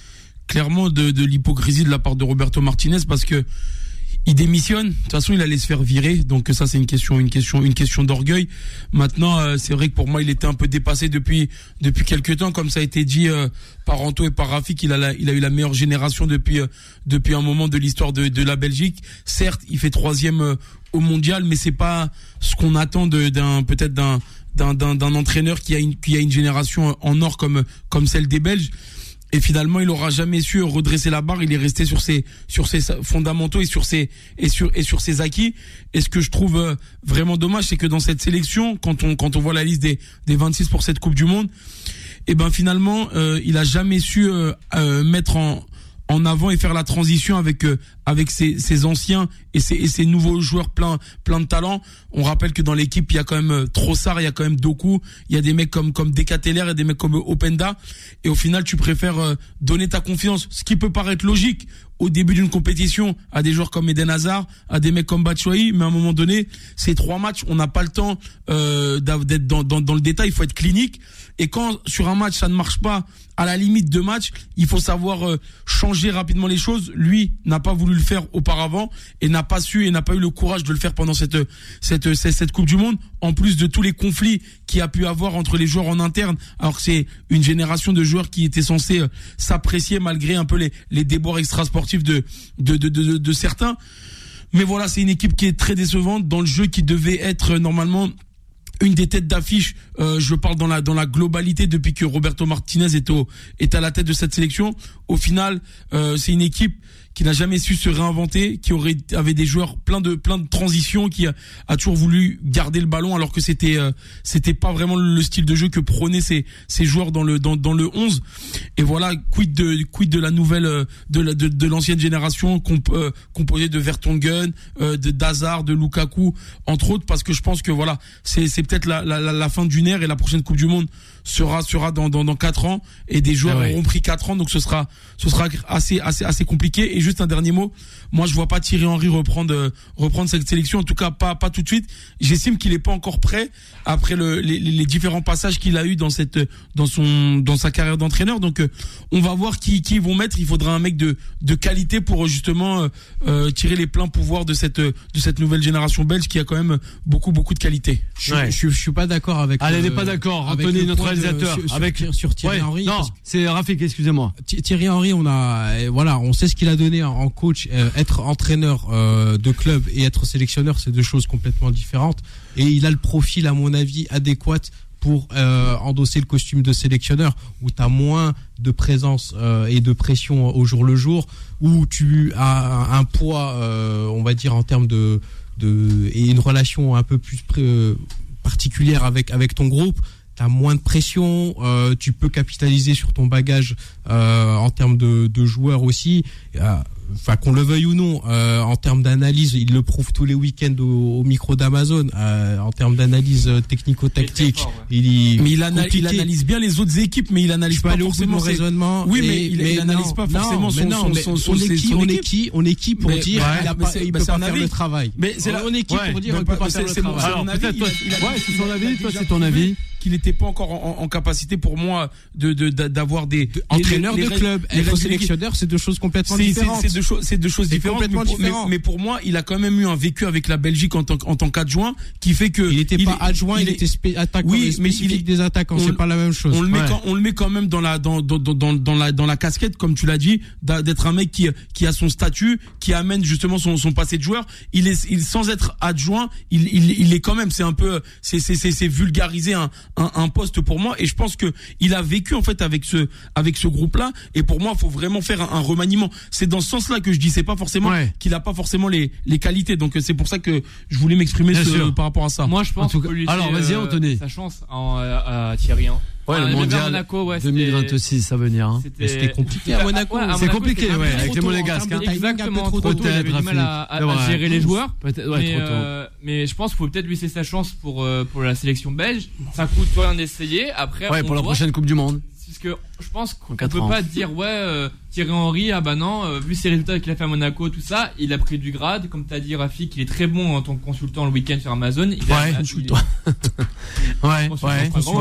clairement de, de l'hypocrisie de la part de Roberto Martinez parce que il démissionne. De toute façon, il allait se faire virer. Donc ça, c'est une question, une question, une question d'orgueil. Maintenant, euh, c'est vrai que pour moi, il était un peu dépassé depuis depuis quelques temps, comme ça a été dit euh, par Anto et par Rafik. Il a la, il a eu la meilleure génération depuis euh, depuis un moment de l'histoire de de la Belgique. Certes, il fait troisième euh, au mondial, mais c'est pas ce qu'on attend de, d'un peut-être d'un d'un d'un, d'un entraîneur qui a une qui a une génération en or comme comme celle des Belges. Et finalement, il aura jamais su redresser la barre. Il est resté sur ses sur ses fondamentaux et sur ses et sur et sur ses acquis. Et ce que je trouve vraiment dommage, c'est que dans cette sélection, quand on quand on voit la liste des des vingt-six pour cette Coupe du Monde, et ben finalement, euh, il a jamais su euh, euh, mettre en en avant et faire la transition avec euh, avec ses, ses anciens et ses, et ses nouveaux joueurs plein plein de talent. On rappelle que dans l'équipe il y a quand même euh, Trossard, il y a quand même Doku, il y a des mecs comme comme Dekateler, il y a des mecs comme Openda, et au final tu préfères euh, donner ta confiance, ce qui peut paraître logique au début d'une compétition, à des joueurs comme Eden Hazard, à des mecs comme Batshuayi, mais à un moment donné, ces trois matchs, on n'a pas le temps euh, d'être dans, dans dans le détail, il faut être clinique. Et quand sur un match ça ne marche pas, à la limite de match, il faut savoir euh, changer rapidement les choses. Lui n'a pas voulu le faire auparavant et n'a pas su et n'a pas eu le courage de le faire pendant cette cette cette, cette Coupe du Monde. En plus de tous les conflits qu'il y a pu avoir entre les joueurs en interne, alors que c'est une génération de joueurs qui étaient censés euh, s'apprécier malgré un peu les les déboires extrasportifs de de de de, de, de certains. Mais voilà, c'est une équipe qui est très décevante dans le jeu, qui devait être euh, normalement une des têtes d'affiche. Euh, je parle dans la dans la globalité depuis que Roberto Martinez est au est à la tête de cette sélection. Au final, euh, c'est une équipe qui n'a jamais su se réinventer, qui aurait avait des joueurs plein de plein de transitions, qui a, a toujours voulu garder le ballon alors que c'était euh, c'était pas vraiment le style de jeu que prônaient ces ces joueurs dans le dans dans le onze. Et voilà, quid de quid de la nouvelle de la, de, de l'ancienne génération comp, euh, composée de Vertonghen, euh, de d'Hazard, de Lukaku entre autres, parce que je pense que voilà, c'est c'est peut-être la la la fin d'une ère, et la prochaine Coupe du Monde sera sera dans dans dans quatre ans, et des joueurs ah ouais. auront pris quatre ans, donc ce sera ce sera assez assez assez compliqué. Et juste un dernier mot, moi je vois pas Thierry Henry reprendre euh, reprendre cette sélection, en tout cas pas pas tout de suite. J'estime qu'il est pas encore prêt après le les, les différents passages qu'il a eu dans cette dans son dans sa carrière d'entraîneur. Donc euh, on va voir qui qui ils vont mettre. Il faudra un mec de de qualité pour justement euh, euh, tirer les pleins pouvoirs de cette de cette nouvelle génération belge qui a quand même beaucoup beaucoup de qualité. Je ouais. je, je suis pas d'accord avec. Allez, n'est pas d'accord. Anthony, notre réalisateur, sur, avec sur, sur Thierry ouais, Henry. Non, c'est Rafik, excusez-moi. Thierry Henry, on a voilà, on sait ce qu'il a donné en coach. Euh, être entraîneur euh, de club et être sélectionneur, c'est deux choses complètement différentes. Et il a le profil, à mon avis, adéquat pour euh, endosser le costume de sélectionneur, où tu as moins de présence euh, et de pression au jour le jour, où tu as un, un poids, euh, on va dire en termes de de et une relation un peu plus euh, particulière avec avec ton groupe. T'as moins de pression, euh, tu peux capitaliser sur ton bagage euh, en termes de, de joueurs aussi. Enfin, qu'on le veuille ou non, euh, en termes d'analyse, il le prouve tous les week-ends au, au micro d'Amazon. Euh, en termes d'analyse technico-tactique, fort, ouais. il, mais il, ana- il analyse bien les autres équipes, mais il analyse pas, pas forcément ses raisonnements. Oui, mais il, mais il analyse non, pas forcément non, son, non, son, son, son, on est qui, son on est qui, on est qui pour mais, dire ouais, il, a pas, il peut pas faire le travail. Mais c'est on est qui ouais, pour dire il peut pas faire le travail. Alors peut-être toi, ouais, c'est son avis, toi c'est ton avis. Qu'il n'était pas encore en, en capacité pour moi de, de, de d'avoir des entraîneurs de club, être sélectionneur, c'est deux choses complètement différentes. C'est deux choses, c'est deux choses différentes. Mais pour, mais, mais pour moi, il a quand même eu un vécu avec la Belgique en tant, en tant qu'adjoint qui fait que il n'était pas adjoint, il, il était spé- attaquant. Oui, mais il est des attaquants, c'est pas la même chose. On le met, ouais. quand, on le met quand même dans la dans dans dans dans la dans la casquette, comme tu l'as dit, d'être un mec qui qui a son statut, qui amène justement son son passé de joueur. Il est il sans être adjoint, il il il est quand même, c'est un peu c'est c'est c'est, c'est vulgariser un Un, un poste pour moi, et je pense que il a vécu en fait avec ce avec ce groupe là, et pour moi il faut vraiment faire un, un remaniement. C'est dans ce sens là que je dis, c'est pas forcément ouais. qu'il a pas forcément les les qualités, donc c'est pour ça que je voulais m'exprimer ce, par rapport à ça. Moi je pense en tout cas, lui alors vas-y euh, Anthony sa chance en, euh, à Thierry hein. Ouais, ah, le mondial Monaco, ouais, deux mille vingt-six à venir. Hein. C'était, c'était compliqué à Monaco. Ouais, à c'est Monaco, compliqué, ouais, avec les Monégasques. Hein. Exactement, trop tôt. Il avait du mal à, à, à gérer les joueurs. Peut-être, ouais, mais, trop tôt. Euh, mais je pense qu'il faut peut-être lui laisser sa chance pour euh, pour la sélection belge. Ça coûte rien d'essayer. Après, ouais, on pour la voit, prochaine Coupe du Monde. Parce que je pense qu'on peut ans. pas dire ouais euh, Thierry Henry, ah bah non, euh, vu ses résultats qu'il a fait à Monaco, tout ça, il a pris du grade. Comme t'as dit, Rafik, il est très bon en tant que consultant le week-end sur Amazon. Il ouais, a, consultant. Il est... ouais, ouais, ouais.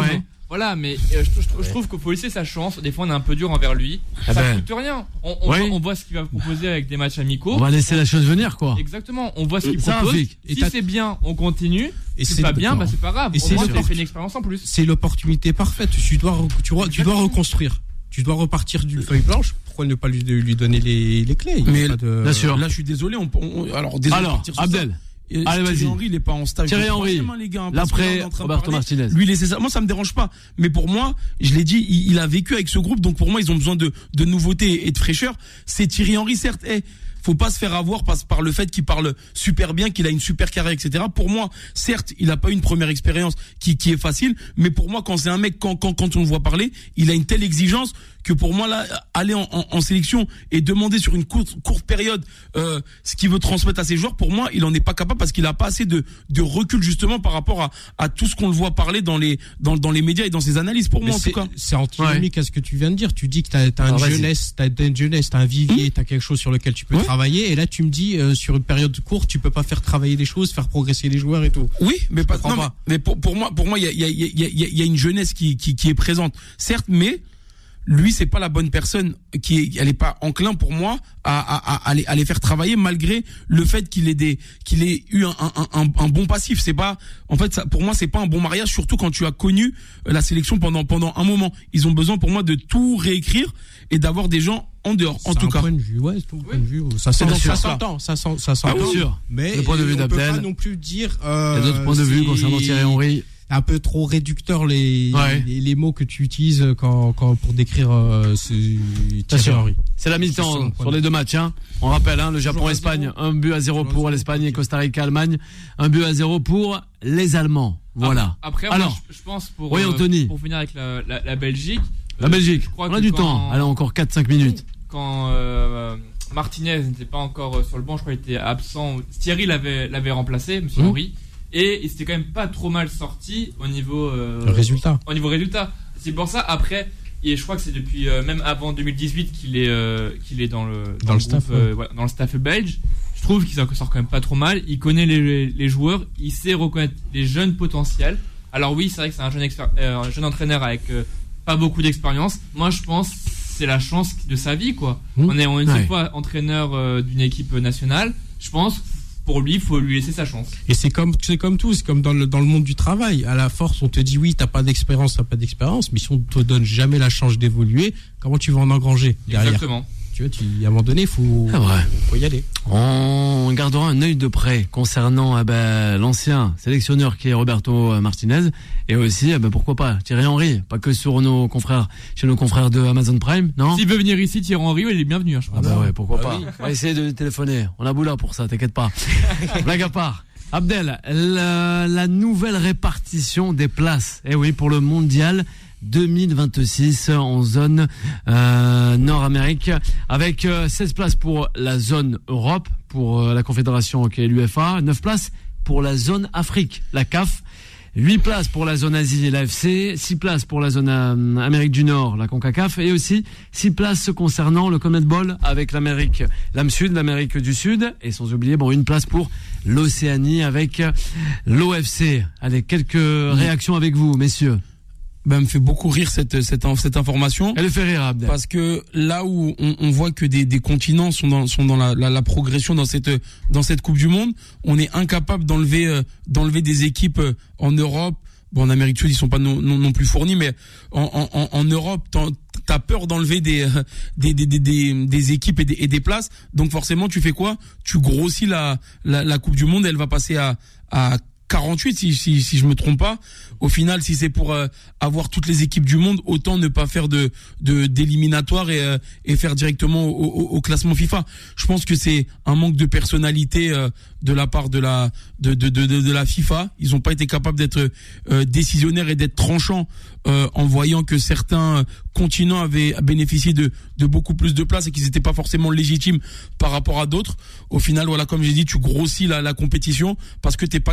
Voilà, mais euh, je, je, je trouve qu'il faut laisser sa chance. Des fois, on est un peu dur envers lui. Ah ça ben. coûte rien. On, on, Oui. voit, on voit ce qu'il va proposer avec des matchs amicaux. On va laisser la chose venir, quoi. Exactement. On voit ce qu'il Ça, propose. Vic. Et Si t'as- c'est bien, on continue. Et Si c'est c'est pas bien, d'accord. bah c'est pas grave. Et Au c'est moins, le- tu fait une expérience en plus. C'est l'opportunité parfaite. Tu dois, re- tu, re- tu dois reconstruire. Tu dois repartir d'une feuille blanche. Pourquoi ne pas lui, lui donner les, les clés? Il y a Mais pas de- bien sûr. Là, je suis désolé. On, on- alors, désolé de Alors, partir sur Abdel. ça. Et Allez, Thierry vas-y. Henry, il est pas en stage. Thierry de Henry. troisième, hein, les gars, hein, parce que là, on est L'après en train de Roberto parler. Martinez. Lui laisser ça. Moi, ça me dérange pas. Mais pour moi, je l'ai dit, il, il a vécu avec ce groupe, donc pour moi, ils ont besoin de, de nouveautés et de fraîcheur. C'est Thierry Henry, certes. Eh, faut pas se faire avoir par, par le fait qu'il parle super bien, qu'il a une super carrière, et cetera. Pour moi, certes, il a pas eu une première expérience qui, qui est facile, mais pour moi, quand c'est un mec, quand, quand, quand on le voit parler, il a une telle exigence que pour moi, là, aller en, en, en sélection et demander sur une courte, courte période euh, ce qu'il veut transmettre à ses joueurs, pour moi, il en est pas capable parce qu'il a pas assez de, de recul justement par rapport à, à tout ce qu'on le voit parler dans les, dans, dans les médias et dans ses analyses. Pour Mais moi, en c'est- tout cas. C'est antinomique à ce que tu viens de dire. Tu dis que t'as, t'as Ah, une vas-y. jeunesse, t'as une jeunesse, t'as un vivier, t'as quelque chose sur lequel tu peux Ouais. travailler. Et là, tu me dis, euh, sur une période courte, tu peux pas faire travailler les choses, faire progresser les joueurs et tout. Oui, mais pas, comprends non, pas. mais, mais pour, pour moi, pour moi, il y a, il y a, il y a, il y a- il y a une jeunesse qui, qui, qui est présente. Certes, mais lui, c'est pas la bonne personne qui est, elle est pas enclin pour moi à, à, à, à les, à les faire travailler malgré le fait qu'il ait des, qu'il ait eu un, un, un, un bon passif. C'est pas, en fait, ça, pour moi, c'est pas un bon mariage, surtout quand tu as connu la sélection pendant, pendant un moment. Ils ont besoin pour moi de tout réécrire et d'avoir des gens en dehors, en C'est tout un cas. point de vue, ouais, c'est ton point de vue. Ça, s'en- dans ce ça sens-là. s'entend, ça s'en- ça s'entend. Ah, bien sûr. Mais Le point de vue on peut d'Abdel. pas non plus dire. Il y Euh, a d'autres points de vue c'est concernant Thierry Henry. Un peu trop réducteur les, Ouais. les, les mots que tu utilises quand, quand pour décrire euh, ce Bien Thierry sûr. Henry. C'est la C'est mi-temps son hein, point sur de les deux matchs. Hein. On rappelle hein, le Toujours Japon-Espagne, à zéro. un but à zéro Toujours à pour zéro. l'Espagne et Costa Rica-Allemagne, un but à zéro pour les Allemands. Voilà. Après, Alors, moi, je, je pense pour, oui, euh, Anthony. pour finir avec la, la, la Belgique. La euh, Belgique, je crois on a que du quand- temps. Allez, encore quatre cinq minutes. Quand euh, Martinez n'était pas encore euh, sur le banc, je crois qu'il était absent. Thierry l'avait l'avait remplacé, Monsieur Mmh. Henry, et il s'était quand même pas trop mal sorti au niveau euh, Le résultat. Au niveau résultat. C'est pour ça. Après, et je crois que c'est depuis euh, même avant deux mille dix-huit qu'il est euh, qu'il est dans le Dans le groupe, staff, euh, voilà, dans le staff belge. Je trouve qu'il sort quand même pas trop mal. Il connaît les, les joueurs, il sait reconnaître les jeunes potentiels. Alors oui, c'est vrai que c'est un jeune expert, euh, un jeune entraîneur avec euh, pas beaucoup d'expérience. Moi, je pense que c'est la chance de sa vie, quoi. Mmh. On est on est une Ouais. seule fois entraîneur euh, d'une équipe nationale. Je pense pour lui, il faut lui laisser sa chance. Et c'est comme, c'est comme tout, c'est comme dans le, dans le monde du travail. À la force, on te dit oui, t'as pas d'expérience, t'as pas d'expérience, mais si on te donne jamais la chance d'évoluer, comment tu vas en engranger derrière? Exactement. Tu vois, tu, à un moment donné, faut, C'est vrai. faut y aller. On gardera un œil de près concernant eh ben, l'ancien sélectionneur qui est Roberto Martinez et aussi, eh ben, pourquoi pas, Thierry Henry, pas que sur nos confrères, chez nos confrères de Amazon Prime, non? S'il veut venir ici, Thierry Henry, il est bienvenu, hein, je pense. Ah bah ouais, pourquoi Ah pas. oui. On va essayer de téléphoner. On a Boula pour ça, t'inquiète pas. Blague à part. Abdel, la, la nouvelle répartition des places. Eh oui, pour le mondial deux mille vingt-six en zone euh, Nord-Amérique, avec euh, seize places pour la zone Europe, pour euh, la Confédération qui est l'U F A, neuf places pour la zone Afrique, la C A F, huit places pour la zone Asie et l'A F C, six places pour la zone euh, Amérique du Nord, la CONCACAF, et aussi six places concernant le CONMEBOL avec l'Amérique, l'A M Sud, l'Amérique du Sud, et sans oublier bon une place pour l'Océanie avec l'O F C. Allez, quelques réactions avec vous, messieurs. Ben, me fait beaucoup rire cette, cette, cette information. Elle le fait rire, Abdel. Parce que là où on, on voit que des, des continents sont dans, sont dans la, la, la progression dans cette, dans cette Coupe du Monde, on est incapable d'enlever, euh, d'enlever des équipes euh, en Europe. Bon, en Amérique du Sud, ils sont pas non, non, non plus fournis, mais en, en, en Europe, t'en- t'as peur d'enlever des, euh, des, des, des, des, des équipes et des, et des places. Donc forcément, tu fais quoi? Tu grossis la, la, la Coupe du Monde, elle va passer à, à quarante-huit si, si, si je me trompe pas. Au final, si c'est pour euh, avoir toutes les équipes du monde, autant ne pas faire de, de d'éliminatoire et, euh, et faire directement au, au, au classement FIFA. Je pense que c'est un manque de personnalité euh, de la part de la de de de, de, de la FIFA. Ils ont pas été capables d'être euh, décisionnaires et d'être tranchants euh, en voyant que certains continents avaient bénéficié de de beaucoup plus de places et qu'ils n'étaient pas forcément légitimes par rapport à d'autres. Au final, voilà, comme j'ai dit, tu grossis la, la compétition parce que t'es pas capable de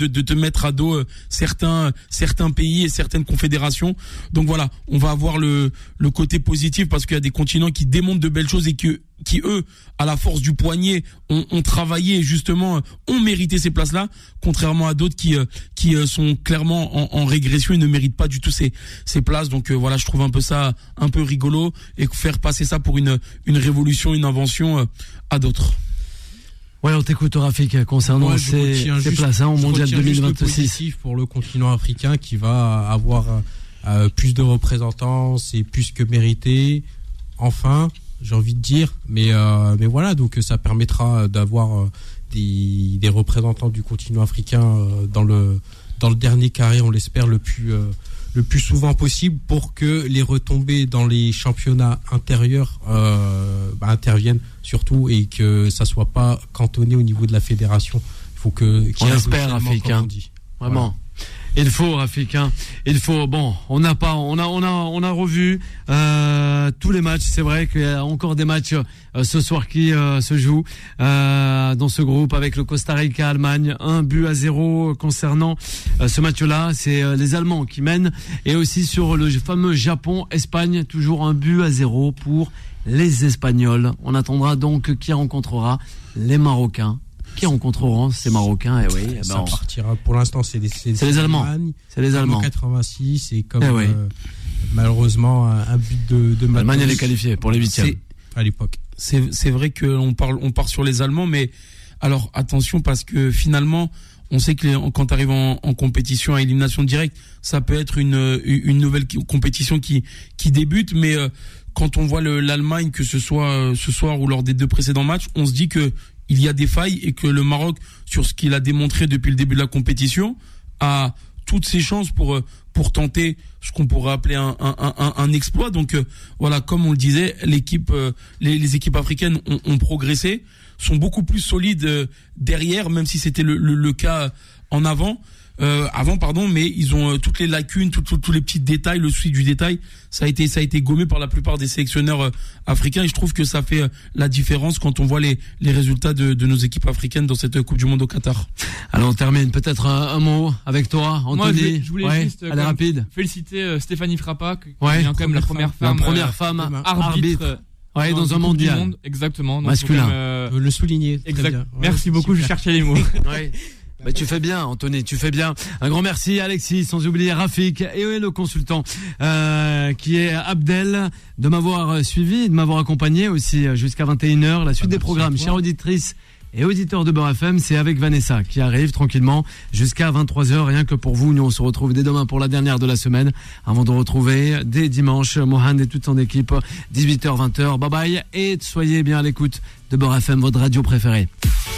de, de te mettre à dos euh, certains certains pays et certaines confédérations. Donc voilà, on va avoir le le côté positif parce qu'il y a des continents qui démontrent de belles choses et que qui eux, à la force du poignet, ont, ont travaillé et justement ont mérité ces places-là, contrairement à d'autres qui euh, qui euh, sont clairement en, en régression et ne méritent pas du tout ces ces places. Donc euh, voilà, je trouve un peu ça un peu rigolo et faire passer ça pour une une révolution, une invention euh, à d'autres. Ouais, on t'écoute Rafik concernant Moi, ces, ces juste, places hein, au mondial deux mille vingt-six. Pour le continent africain qui va avoir euh, plus de représentants, c'est plus que mérité. Enfin, j'ai envie de dire, mais euh, mais voilà, donc ça permettra d'avoir euh, des des représentants du continent africain euh, dans le dans le dernier carré, on l'espère le plus euh, le plus souvent possible pour que les retombées dans les championnats intérieurs euh, bah, interviennent surtout et que ça soit pas cantonné au niveau de la fédération. Il faut que on espère Rafik, hein, vraiment. Voilà. Il faut Rafik, hein. Il faut. Bon, on n'a pas, on a, on a, on a revu euh, tous les matchs. C'est vrai qu'il y a encore des matchs euh, ce soir qui euh, se jouent euh, dans ce groupe avec le Costa Rica, Allemagne, un but à zéro concernant euh, ce match-là. C'est euh, les Allemands qui mènent et aussi sur le fameux Japon, Espagne, toujours un but à zéro pour les Espagnols. On attendra donc qui rencontrera les Marocains. Qui rencontreront ces Marocains, et oui, ça ben on... partira. Pour l'instant, c'est les, c'est, c'est les Allemands. C'est les Allemands. quatre-vingt-six, et comme eh oui. euh, malheureusement un, un but de, de l'Allemagne elle est qualifiée pour les huitièmes à l'époque. C'est c'est vrai que on parle on part sur les Allemands, mais alors attention parce que finalement on sait que les, quand tu arrives en, en compétition à élimination directe, ça peut être une une nouvelle compétition qui qui débute, mais euh, quand on voit le, l'Allemagne, que ce soit euh, ce soir ou lors des deux précédents matchs, on se dit que il y a des failles et que le Maroc, sur ce qu'il a démontré depuis le début de la compétition, a toutes ses chances pour pour tenter ce qu'on pourrait appeler un un un, un exploit. Donc euh, voilà, comme on le disait, l'équipe, euh, les, les équipes africaines ont, ont progressé, sont beaucoup plus solides euh, derrière, même si c'était le, le, le cas en avant. Euh, avant pardon, mais ils ont euh, toutes les lacunes, tous tout, tout les petits détails, le souci du détail, ça a été ça a été gommé par la plupart des sélectionneurs euh, africains et je trouve que ça fait euh, la différence quand on voit les les résultats de, de nos équipes africaines dans cette euh, Coupe du Monde au Qatar. Alors on termine peut-être un, un mot avec toi, Anthony. Moi, je voulais, je voulais ouais, juste allez, rapide. féliciter euh, Stéphanie Frappa, qui ouais, est quand même la première femme, la première euh, femme arbitre. arbitre Ouais, dans, dans un mondial. Monde, exactement. Donc, masculin. Euh, le souligner. Exact. Bien. Ouais, merci beaucoup, super. Je cherchais les mots. Ouais. Bah, tu fais bien, Anthony, tu fais bien. Un grand merci, Alexis, sans oublier Rafik et le consultant euh, qui est Abdel, de m'avoir suivi, de m'avoir accompagné aussi jusqu'à vingt et une heures. La suite ah, des programmes, chères auditrices et auditeurs de Beurre F M, c'est avec Vanessa qui arrive tranquillement jusqu'à vingt-trois heures. Rien que pour vous, nous on se retrouve dès demain pour la dernière de la semaine, avant de retrouver dès dimanche Mohan et toute son équipe, dix-huit heures vingt heures. Bye bye et soyez bien à l'écoute de Beurre F M, votre radio préférée.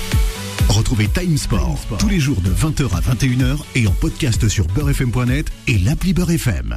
Retrouvez Time Sport tous les jours de vingt heures à vingt et une heures et en podcast sur beurre f m point net et l'appli Beurre F M.